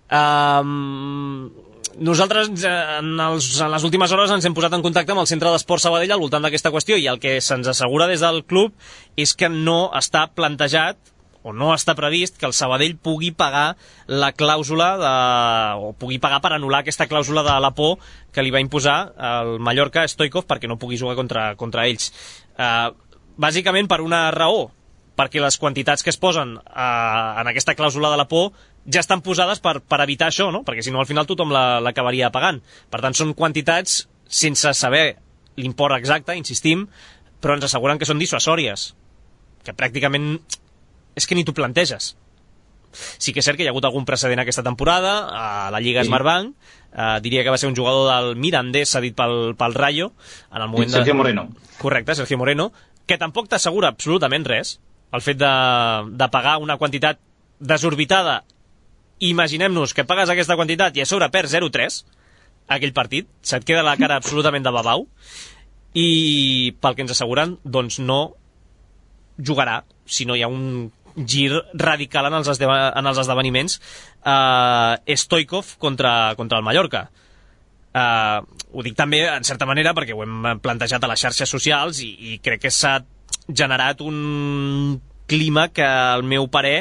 Nosaltres en les últimes hores ens hem posat en contacte amb el Centre d'Esports Sabadell al voltant d'aquesta qüestió i el que se'ns assegura des del club és que no està plantejat o no està previst que el Sabadell pugui pagar la clàusula o pugui pagar per anul·lar aquesta clàusula de la por que li va imposar el Mallorca Stoichkov perquè no pugui jugar contra ells. Bàsicament per una raó, perquè les quantitats que es posen en aquesta clàusula de la por ja estan posades per evitar això, no? Perquè si no al final tothom l'acabaria pagant. Per tant són quantitats sense saber l'import exacte, insistim, però ens asseguren que són dissuasòries, que pràcticament és que ni t'ho planteges. Sí que és cert que hi ha hagut algun precedent aquesta temporada a la Lliga Smartbank, diria que va ser un jugador del Mirandés cedit pel Rayo en el moment Sergio Moreno. Correcte, Sergio Moreno, que tampoc t'assegura absolutament res el fet de pagar una quantitat desorbitada. Imaginem-nos que pagues aquesta quantitat i a sobre perds 0-3 aquell partit, se't queda la cara absolutament de babau, i pel que ens asseguren, doncs no jugarà si no hi ha un gir radical en els esdeveniments Stoichkov contra el Mallorca. Ho dic també en certa manera perquè ho hem plantejat a les xarxes socials i crec que s'ha generat un clima que al meu parer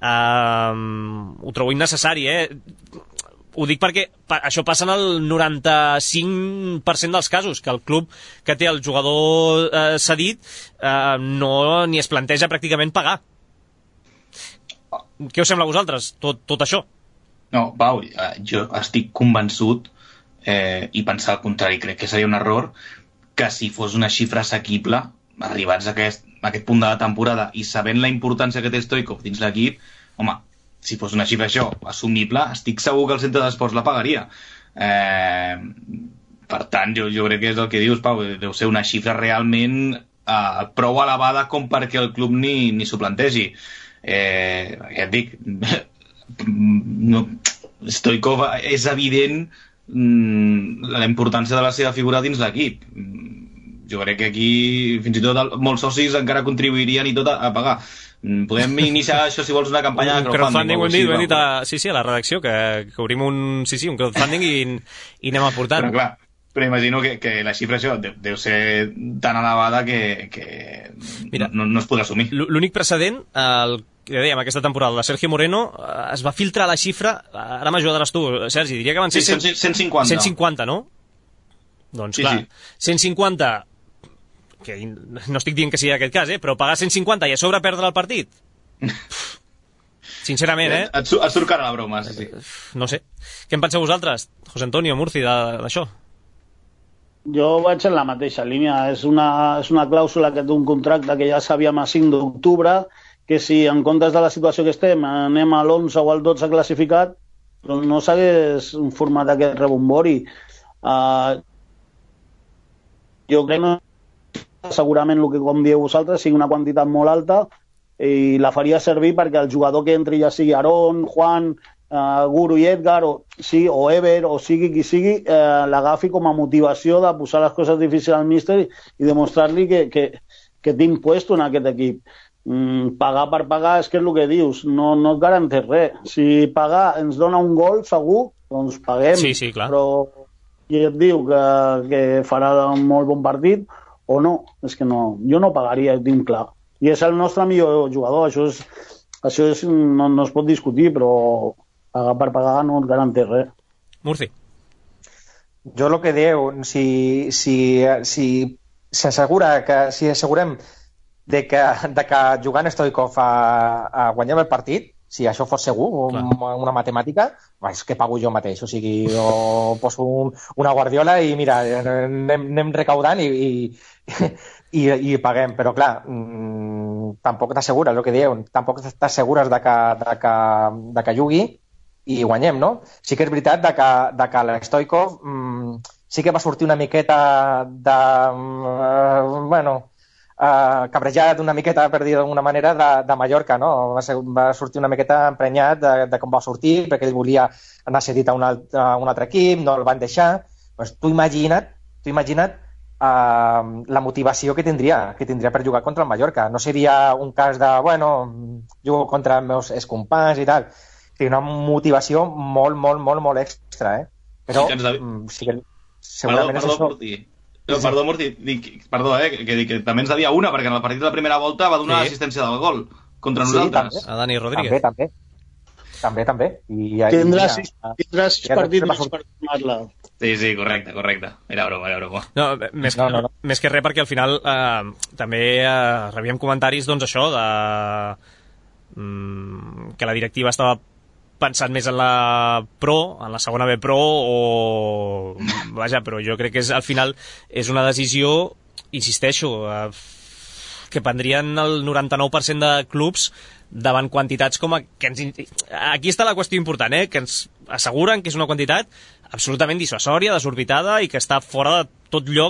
ho trobo innecessari. Ho dic perquè això passa en el 95% dels casos, que el club que té el jugador cedit no ni es planteja pràcticament pagar. Què us sembla a vosaltres, tot això? No, Pau, jo estic convençut i pensar al contrari, crec que seria un error que si fos una xifra assequible, arribats a aquest punt de la temporada i sabent la importància que té Stoichkov dins l'equip, home, si fos una xifra això assumible, estic segur que el centre d'esports la pagaria. Per tant, jo crec que és el que dius, Pau, deu ser una xifra realment prou elevada com perquè el club ni s'ho plantegi. Ja et dic, Stoichkov és evident la importància de la seva figura dins l'equip. Jo crec que aquí fins i tot molts socis encara contribuirien i tot a pagar. Podem iniciar això, si vols, una campanya de crowdfunding. Ho hem dit a la redacció, que obrim un crowdfunding i anem aportant. Però clar, però imagino que la xifra això deu ser tan elevada que mira, no es podrà assumir. L'únic precedent, el que dèiem aquesta temporada, de Sergio Moreno, es va filtrar la xifra, ara m'ajudaràs tu, Sergi, diria que van ser 150. 150, no? Doncs clar, 150, que no estic dient que sigui aquest cas, però pagar 150 i a sobre perdre el partit? Sincerament, Et surt cara la broma, sí. No sé. Què en penseu vosaltres, José Antonio Murci, d'això? Jo vaig en la mateixa línia. És una clàusula que té un contracte que ja sabíem a 5 d'octubre, que si en comptes de la situació que estem anem a l'11 o al 12 classificat, doncs no s'hagués format aquest rebombori. Jo crec que segurament el que, com dieu vosaltres, sigui una quantitat molt alta i la faria servir perquè el jugador que entri, ja sigui Aarón, Juan, Guru i Edgar, o Ever, o sigui qui sigui, l'agafi com a motivació de posar les coses difícils al míster i demostrar-li que tinc puesto en aquest equip. Pagar per pagar és que és el que dius, no et garanteix res. Si pagar ens dona un gol segur, doncs paguem. Sí, clar. Però i et diu que farà un molt bon partit o no, és que no, jo no pagaria, tinc clar. I és el nostre millor jugador, això no es pot discutir, però pagar per pagar no et garanteix res. Murci. Jo el que diu, si assegurem de que jugant Stoichkov a guanyar el partit, si això fos segur, una matemàtica, és que pago jo mateix, o sigui, jo poso una guardiola i mira, anem recaudant i paguem, però clar, tampoc t'assegures, el que dieu, tampoc t'assegures de que jugui i guanyem, no? Sí que és veritat de que l'Stoichkov sí que va sortir una miqueta cabrejat una miqueta, per dir d'alguna manera, de Mallorca, no? Va sortir una miqueta emprenyat de com va sortir, perquè ell volia anar cedit a un altre equip, no el van deixar. Pues tu imagina't la motivació que tindria per jugar contra el Mallorca. No seria un cas de, jugo contra els meus excompanys i tal. Seria una motivació molt extra, Però sí que segurament és això. Perdó, Murti, que també ens devia una, perquè en el partit de la primera volta va donar l'assistència del gol contra nosaltres. A Dani Rodríguez. També. Tindrà 6 partits per tornar-la. Sí, correcte. Era broma. No. Més que res, perquè al final també rebíem comentaris, doncs això, que la directiva estava pensant més en la segona B Pro, però jo crec que al final és una decisió, insisteixo, que prendrien el 99% de clubs davant quantitats com aquí està la qüestió important, que ens asseguren que és una quantitat absolutament dissuasòria, desorbitada i que està fora de tot lloc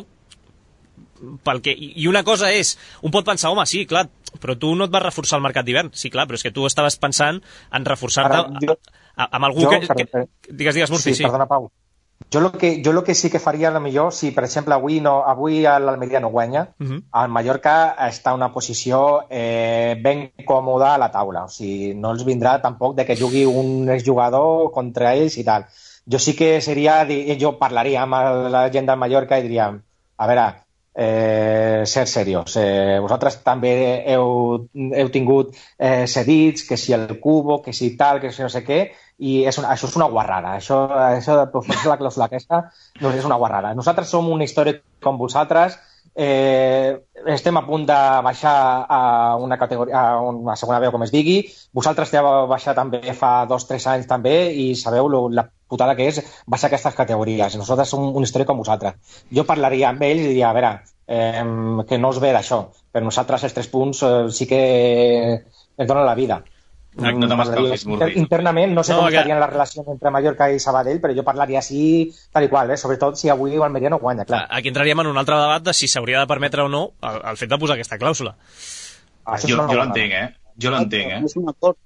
i una cosa és, un pot pensar, home, sí, clar, però tu no et vas reforçar el mercat d'hivern. Sí, clar, però és que tu estaves pensant en reforçar-te amb algú que... Digues, Murci, sí. Perdona, Pau. Jo lo que sí que faria, a lo millor, si per exemple avui l'Almeria no guanya, el Mallorca està en una posició ben còmoda a la taula. O sigui, no els vindrà tampoc de que jugui un exjugador contra ells i tal. Jo sí que jo parlaria amb la gent del Mallorca i diria, a veure, ser seriós. Vosaltres també heu tingut cedits, que si el Cubo, que si tal, que si no sé què, i això és una guarrada. Això de proposar la clàusula aquesta no és una guarrada. Nosaltres som un històric com vosaltres, estem a punt de baixar a una categoria, a una segona veu, com es digui. Vosaltres heu baixat també fa 2-3 anys també i sabeu la putada que és baixar aquestes categories. Nosaltres som un històric com vosaltres. Jo parlaria amb ells i diria, a veure, que no us ve d'això. Per nosaltres els 3 punts sí que ens donen la vida. Internament no sé com estarien les relacions entre Mallorca i Sabadell, però jo parlaria així tal i qual, sobretot si avui Almeria no guanya, clar. Aquí entraríem en un altre debat de si s'hauria de permetre o no el fet de posar aquesta clàusula. Jo l'entenc, Jo l'entenc, És un acord.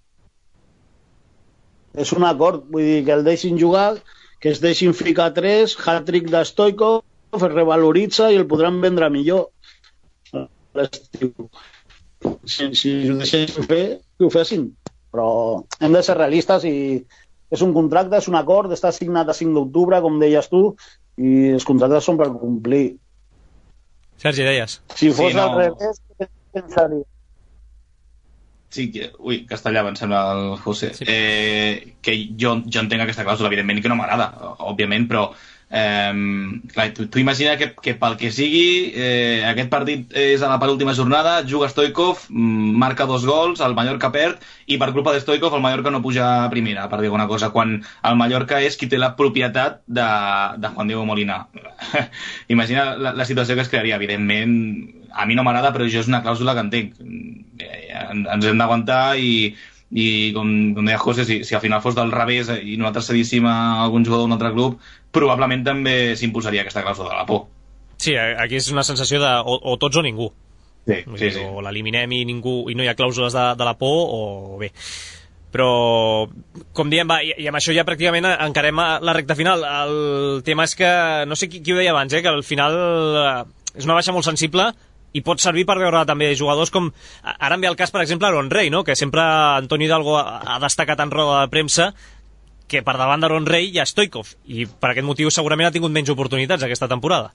És un acord, vull dir, que el deixin jugar, que es deixin ficar 3, hat-trick de Stoikov, es revaloritza i el podran vendre millor a l'estiu. Si ho deixessin fer, que ho fessin. Però hem de ser realistes i és un contracte, és un acord, està signat a 5 d'octubre, com deies tu, i els contractes són per complir. Sergi, deies. Si fos al revés, què pensaria? Sí, castellà, em sembla, el José. Sí. Que jo entenc aquesta clàusula, evidentment que no m'agrada, òbviament, però clar, tu imagina que pel que sigui aquest partit és a la penúltima jornada, juga Stoikov, marca 2 gols, el Mallorca perd i per culpa de Stoikov el Mallorca no puja a primera, per dir alguna cosa, quan el Mallorca és qui té la propietat de Juan Diego Molina. Imagina la situació que es crearia. Evidentment a mi no m'agrada, però jo és una clàusula que entenc. Ens hem d'aguantar i com deia José, si al final fos del revés i nosaltres cedíssim a algun jugador d'un altre club, probablement també s'imposaria aquesta clàusula de la por. Sí, aquí és una sensació de o tots o ningú. Sí. O l'eliminem i no hi ha clàusules de la por, o bé. Però, com diem, i amb això ja pràcticament encarem la recta final. El tema és que, no sé qui ho deia abans, que al final és una baixa molt sensible i pot servir per veure també jugadors com... Ara em ve el cas, per exemple, Aaron Rey, no? Que sempre Antonio Hidalgo ha destacat en roda de premsa que per davant d'Aaron Rey hi ha Stoikov, i per aquest motiu segurament ha tingut menys oportunitats aquesta temporada.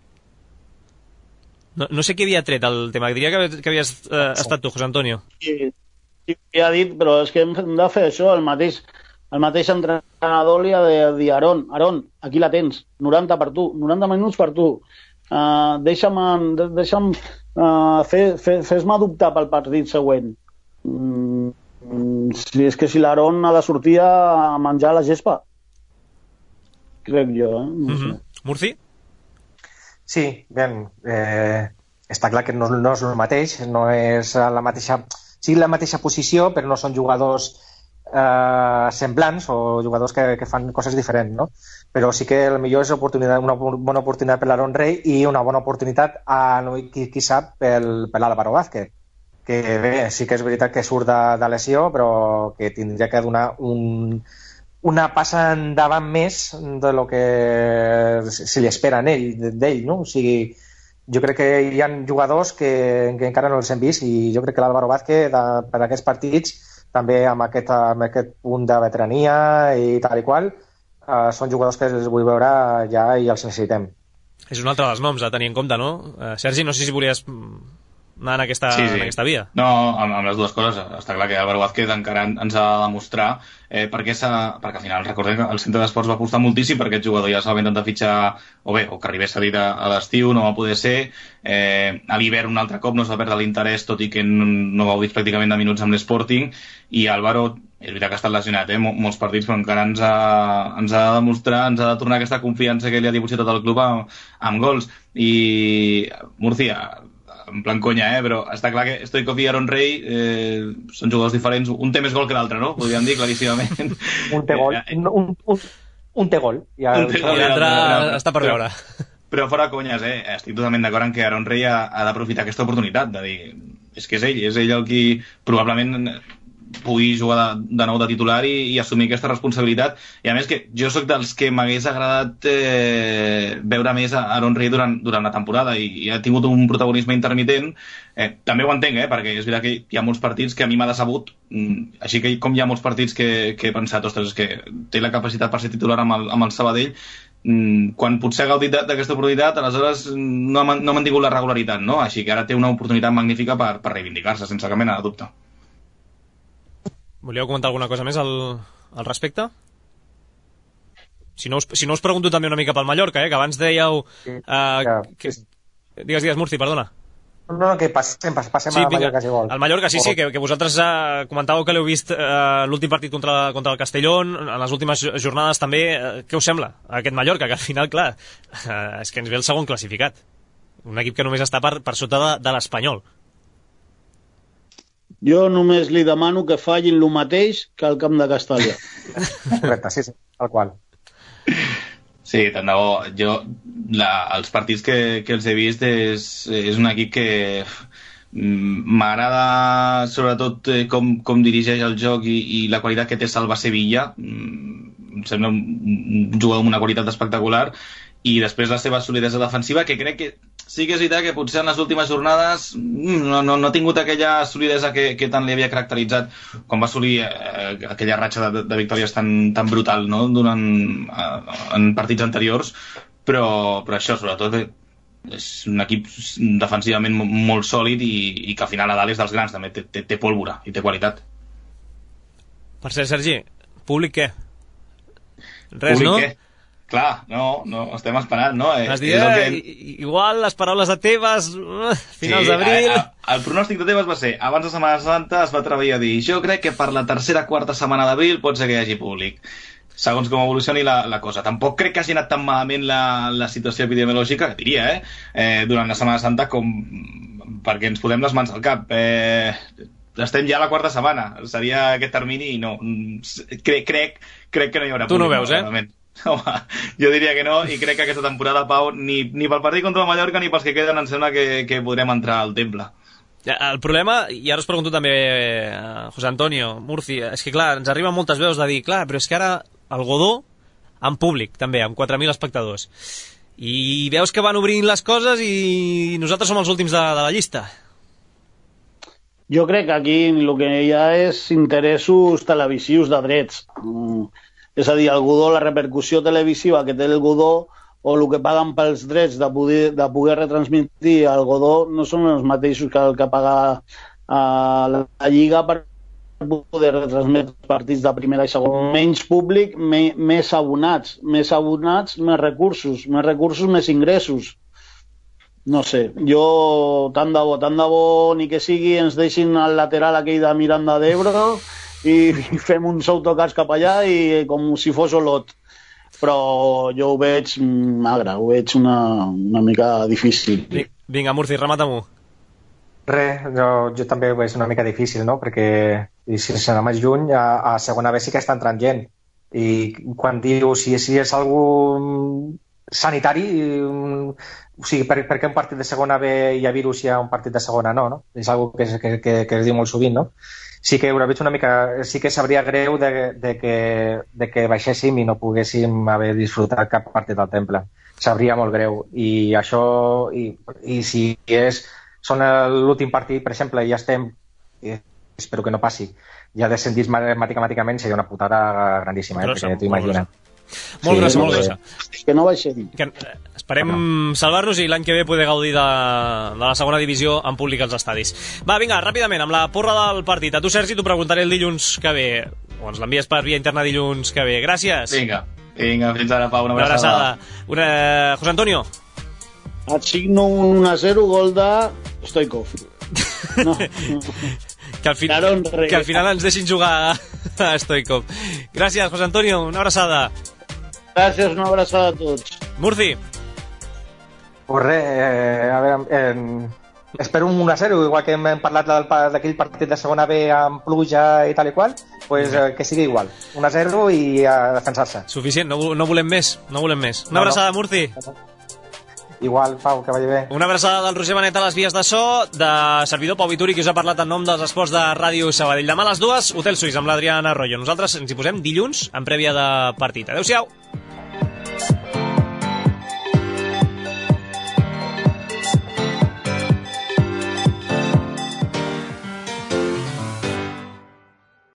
No sé qui havia tret el tema, diria que havies estat tu, José Antonio. Sí, ha dit, però és que hem de fer això, el mateix entrenador li ha de dir, Aaron, aquí la tens, 90 per tu, 90 minuts per tu, deixa'm fes-me dubtar pel partit següent. És que si l'Aaron ha de sortir a menjar la gespa, crec jo, no sé. Murci? Sí, bé, està clar que no és el mateix, no és la mateixa, sí la mateixa posició, però no són jugadors semblants o jugadors que fan coses diferents, no? Però sí que potser és una bona oportunitat per l'Aaron Rey i una bona oportunitat, qui sap, per l'Álvaro Vázquez, que bé, sí que és veritat que surt de lesió, però que tindria que donar una passa endavant més de lo que se li espera d'ell, no? O sigui, jo crec que hi ha jugadors que encara no els hem vist, i jo crec que l'Álvaro Vázquez per aquests partits, també amb aquest punt de veterania i tal i qual, són jugadors que els vull veure ja i els necessitem. És un altre dels noms a tenir en compte, no? Sergi, no sé si volies anar en aquesta via. No, amb les dues coses. Està clar que Álvaro Vázquez encara ens ha de demostrar perquè al final recordem que el Centre d'Esports va apostar moltíssim per aquest jugador, ja s'ha intentat fitxar o que arribés cedit a l'estiu, no va poder ser, a l'hivern un altre cop no s'ha de perdre l'interès, tot i que no va gaudit pràcticament de minuts amb l'Sporting, i Álvaro és veritat que ha estat lesionat, molts partits, però encara ens ha de demostrar, ens ha de tornar aquesta confiança que li ha dipositat al club amb gols. I Murcia, en plan conya, però està clar que Stoichkov i Aaron Rey són jugadors diferents, un té més gol que l'altre, no? Podríem dir claríssimament. Un té gol, un té gol. I l'altre està per veure. Però fora conyes, estic totalment d'acord en que Aaron Rey ha d'aprofitar aquesta oportunitat, de dir, és que és ell el qui probablement pugui jugar de nou de titular i assumir aquesta responsabilitat. I a més que jo sóc dels que m'hagués agradat veure més a Aaron Rey durant la temporada i ha tingut un protagonisme intermitent. També ho entenc, perquè és veritat que hi ha molts partits que a mi m'ha decebut, així que com hi ha molts partits que he pensat, ostres, és que té la capacitat per ser titular amb el Sabadell, quan potser ha gaudit d'aquesta oportunitat, aleshores no ha mantingut la regularitat, no? Així que ara té una oportunitat magnífica per reivindicar-se, sense cap mena de dubte. Volíeu comentar alguna cosa més al respecte? Si no us pregunto també una mica pel Mallorca, que abans dèieu... Digues, Murci, perdona. No, que passem a Mallorca, si vol. El Mallorca, sí, que vosaltres comentàveu que l'heu vist l'últim partit contra el Castellón, en les últimes jornades també. Què us sembla, aquest Mallorca? Que al final, clar, és que ens ve el segon classificat. Un equip que només està per sota de l'Espanyol. Jo només li demano que fallin el mateix que al camp de Castalla. Correcte, sí, tal qual. Sí, tant de bo. Jo, els partits que els he vist és un equip que m'agrada sobretot com dirigeix el joc i la qualitat que té Salva Sevilla. Em sembla un jugador amb una qualitat espectacular, i després la seva solidesa defensiva, que crec que sí que és veritat que potser en les últimes jornades no ha tingut aquella solidesa que tant li havia caracteritzat quan va assolir aquella ratxa de victòries tan brutal, no? En partits anteriors, però això, sobretot, és un equip defensivament molt sòlid i que al final a dalt és dels grans, també té pólvora i té qualitat. Per cert, Sergi, públic què? Res, públic, no? Què? Clar, no, estem esperant, no? Vas dir, igual les paraules de Tebas, finals d'abril... El pronòstic de Tebas va ser, abans de Setmana Santa es va atrevir a dir, jo crec que per la quarta setmana d'abril pot ser que hi hagi públic. Segons com evolucioni la cosa. Tampoc crec que hagi anat tan malament la situació epidemiològica, que diria, durant la Setmana Santa, com perquè ens posem les mans al cap. Estem ja a la quarta setmana, seria aquest termini i no. Crec que no hi haurà públic. Tu no veus, Home, jo diria que no, i crec que aquesta temporada, Pau, ni pel partit contra el Mallorca ni pels que queden em sembla que podrem entrar al temple. El problema, i ara us pregunto també José Antonio, Murci, és que clar, ens arriben moltes veus de dir, clar, però és que ara el Godó en públic també, amb 4.000 espectadors, i veus que van obrint les coses i nosaltres som els últims de la llista. Jo crec que aquí el que hi ha és interessos televisius de drets. És a dir, el Godó, la repercussió televisiva que té el Godó o el que paguen pels drets de poder retransmitir el Godó no són els mateixos que el que paga la Lliga per poder retransmetre partits de primera i segona. Menys públic, més abonats, més recursos, més ingressos. No sé, jo tant de bo ni que sigui ens deixin al lateral aquell de Miranda d'Ebro i fem uns autocars cap allà i com si fos Olot. Però jo ho veig magre, ho veig una mica difícil. Vinga, Murci, remata-m'ho. Jo també ho veig una mica difícil, no? Perquè si s'anà més lluny, a segona B sí que està entrant gent. I quan diu si és algú sanitari, o sigui, per què un partit de segona B hi ha virus i hi ha un partit de segona no? És algo que es diu molt sovint, no? Sí que ho veig una mica, sí que sabria greu de que baixéssim i no poguéssim haver disfrutat cap partit del temple. Sabria molt greu. I això, i si són l'últim partit, per exemple, ja estem, espero que no passi, ja descendits matemàticament, seria una putada grandíssima, perquè t'ho imagines. Molt grossa. Que no baixem. Esperem salvar-nos i l'any que ve poder gaudir de la segona divisió en públic als estadis. Va, vinga, ràpidament, amb la porra del partit. A tu, Sergi, t'ho preguntaré el dilluns que ve. O ens l'envies per via interna dilluns que ve. Gràcies. Vinga, fins ara, Pau, una abraçada. José Antonio. Et signo un 1-0 gol de Stoichkov. No. Que al final ens deixin jugar a Stoichkov. Gràcies, José Antonio, una abraçada. Gràcies, una abraçada a tots. Murci. Pues res, a veure, Espero un 1-0, igual que hem parlat d'aquell partit de segona B amb pluja i tal i qual, pues, que sigui igual. 1-0 i a defensar-se. Suficient, no volem més. Una abraçada, Murci. Igual, Pau, que vagi bé. Una abraçada del Roger Benet a les vies de so, de servidor Pau Vituri, que us ha parlat en nom dels esports de Ràdio Sabadell. Demà a les 2, Hotel Suís amb l'Adriana Arroyo. Nosaltres ens hi posem dilluns en prèvia de partit. Adéu-siau.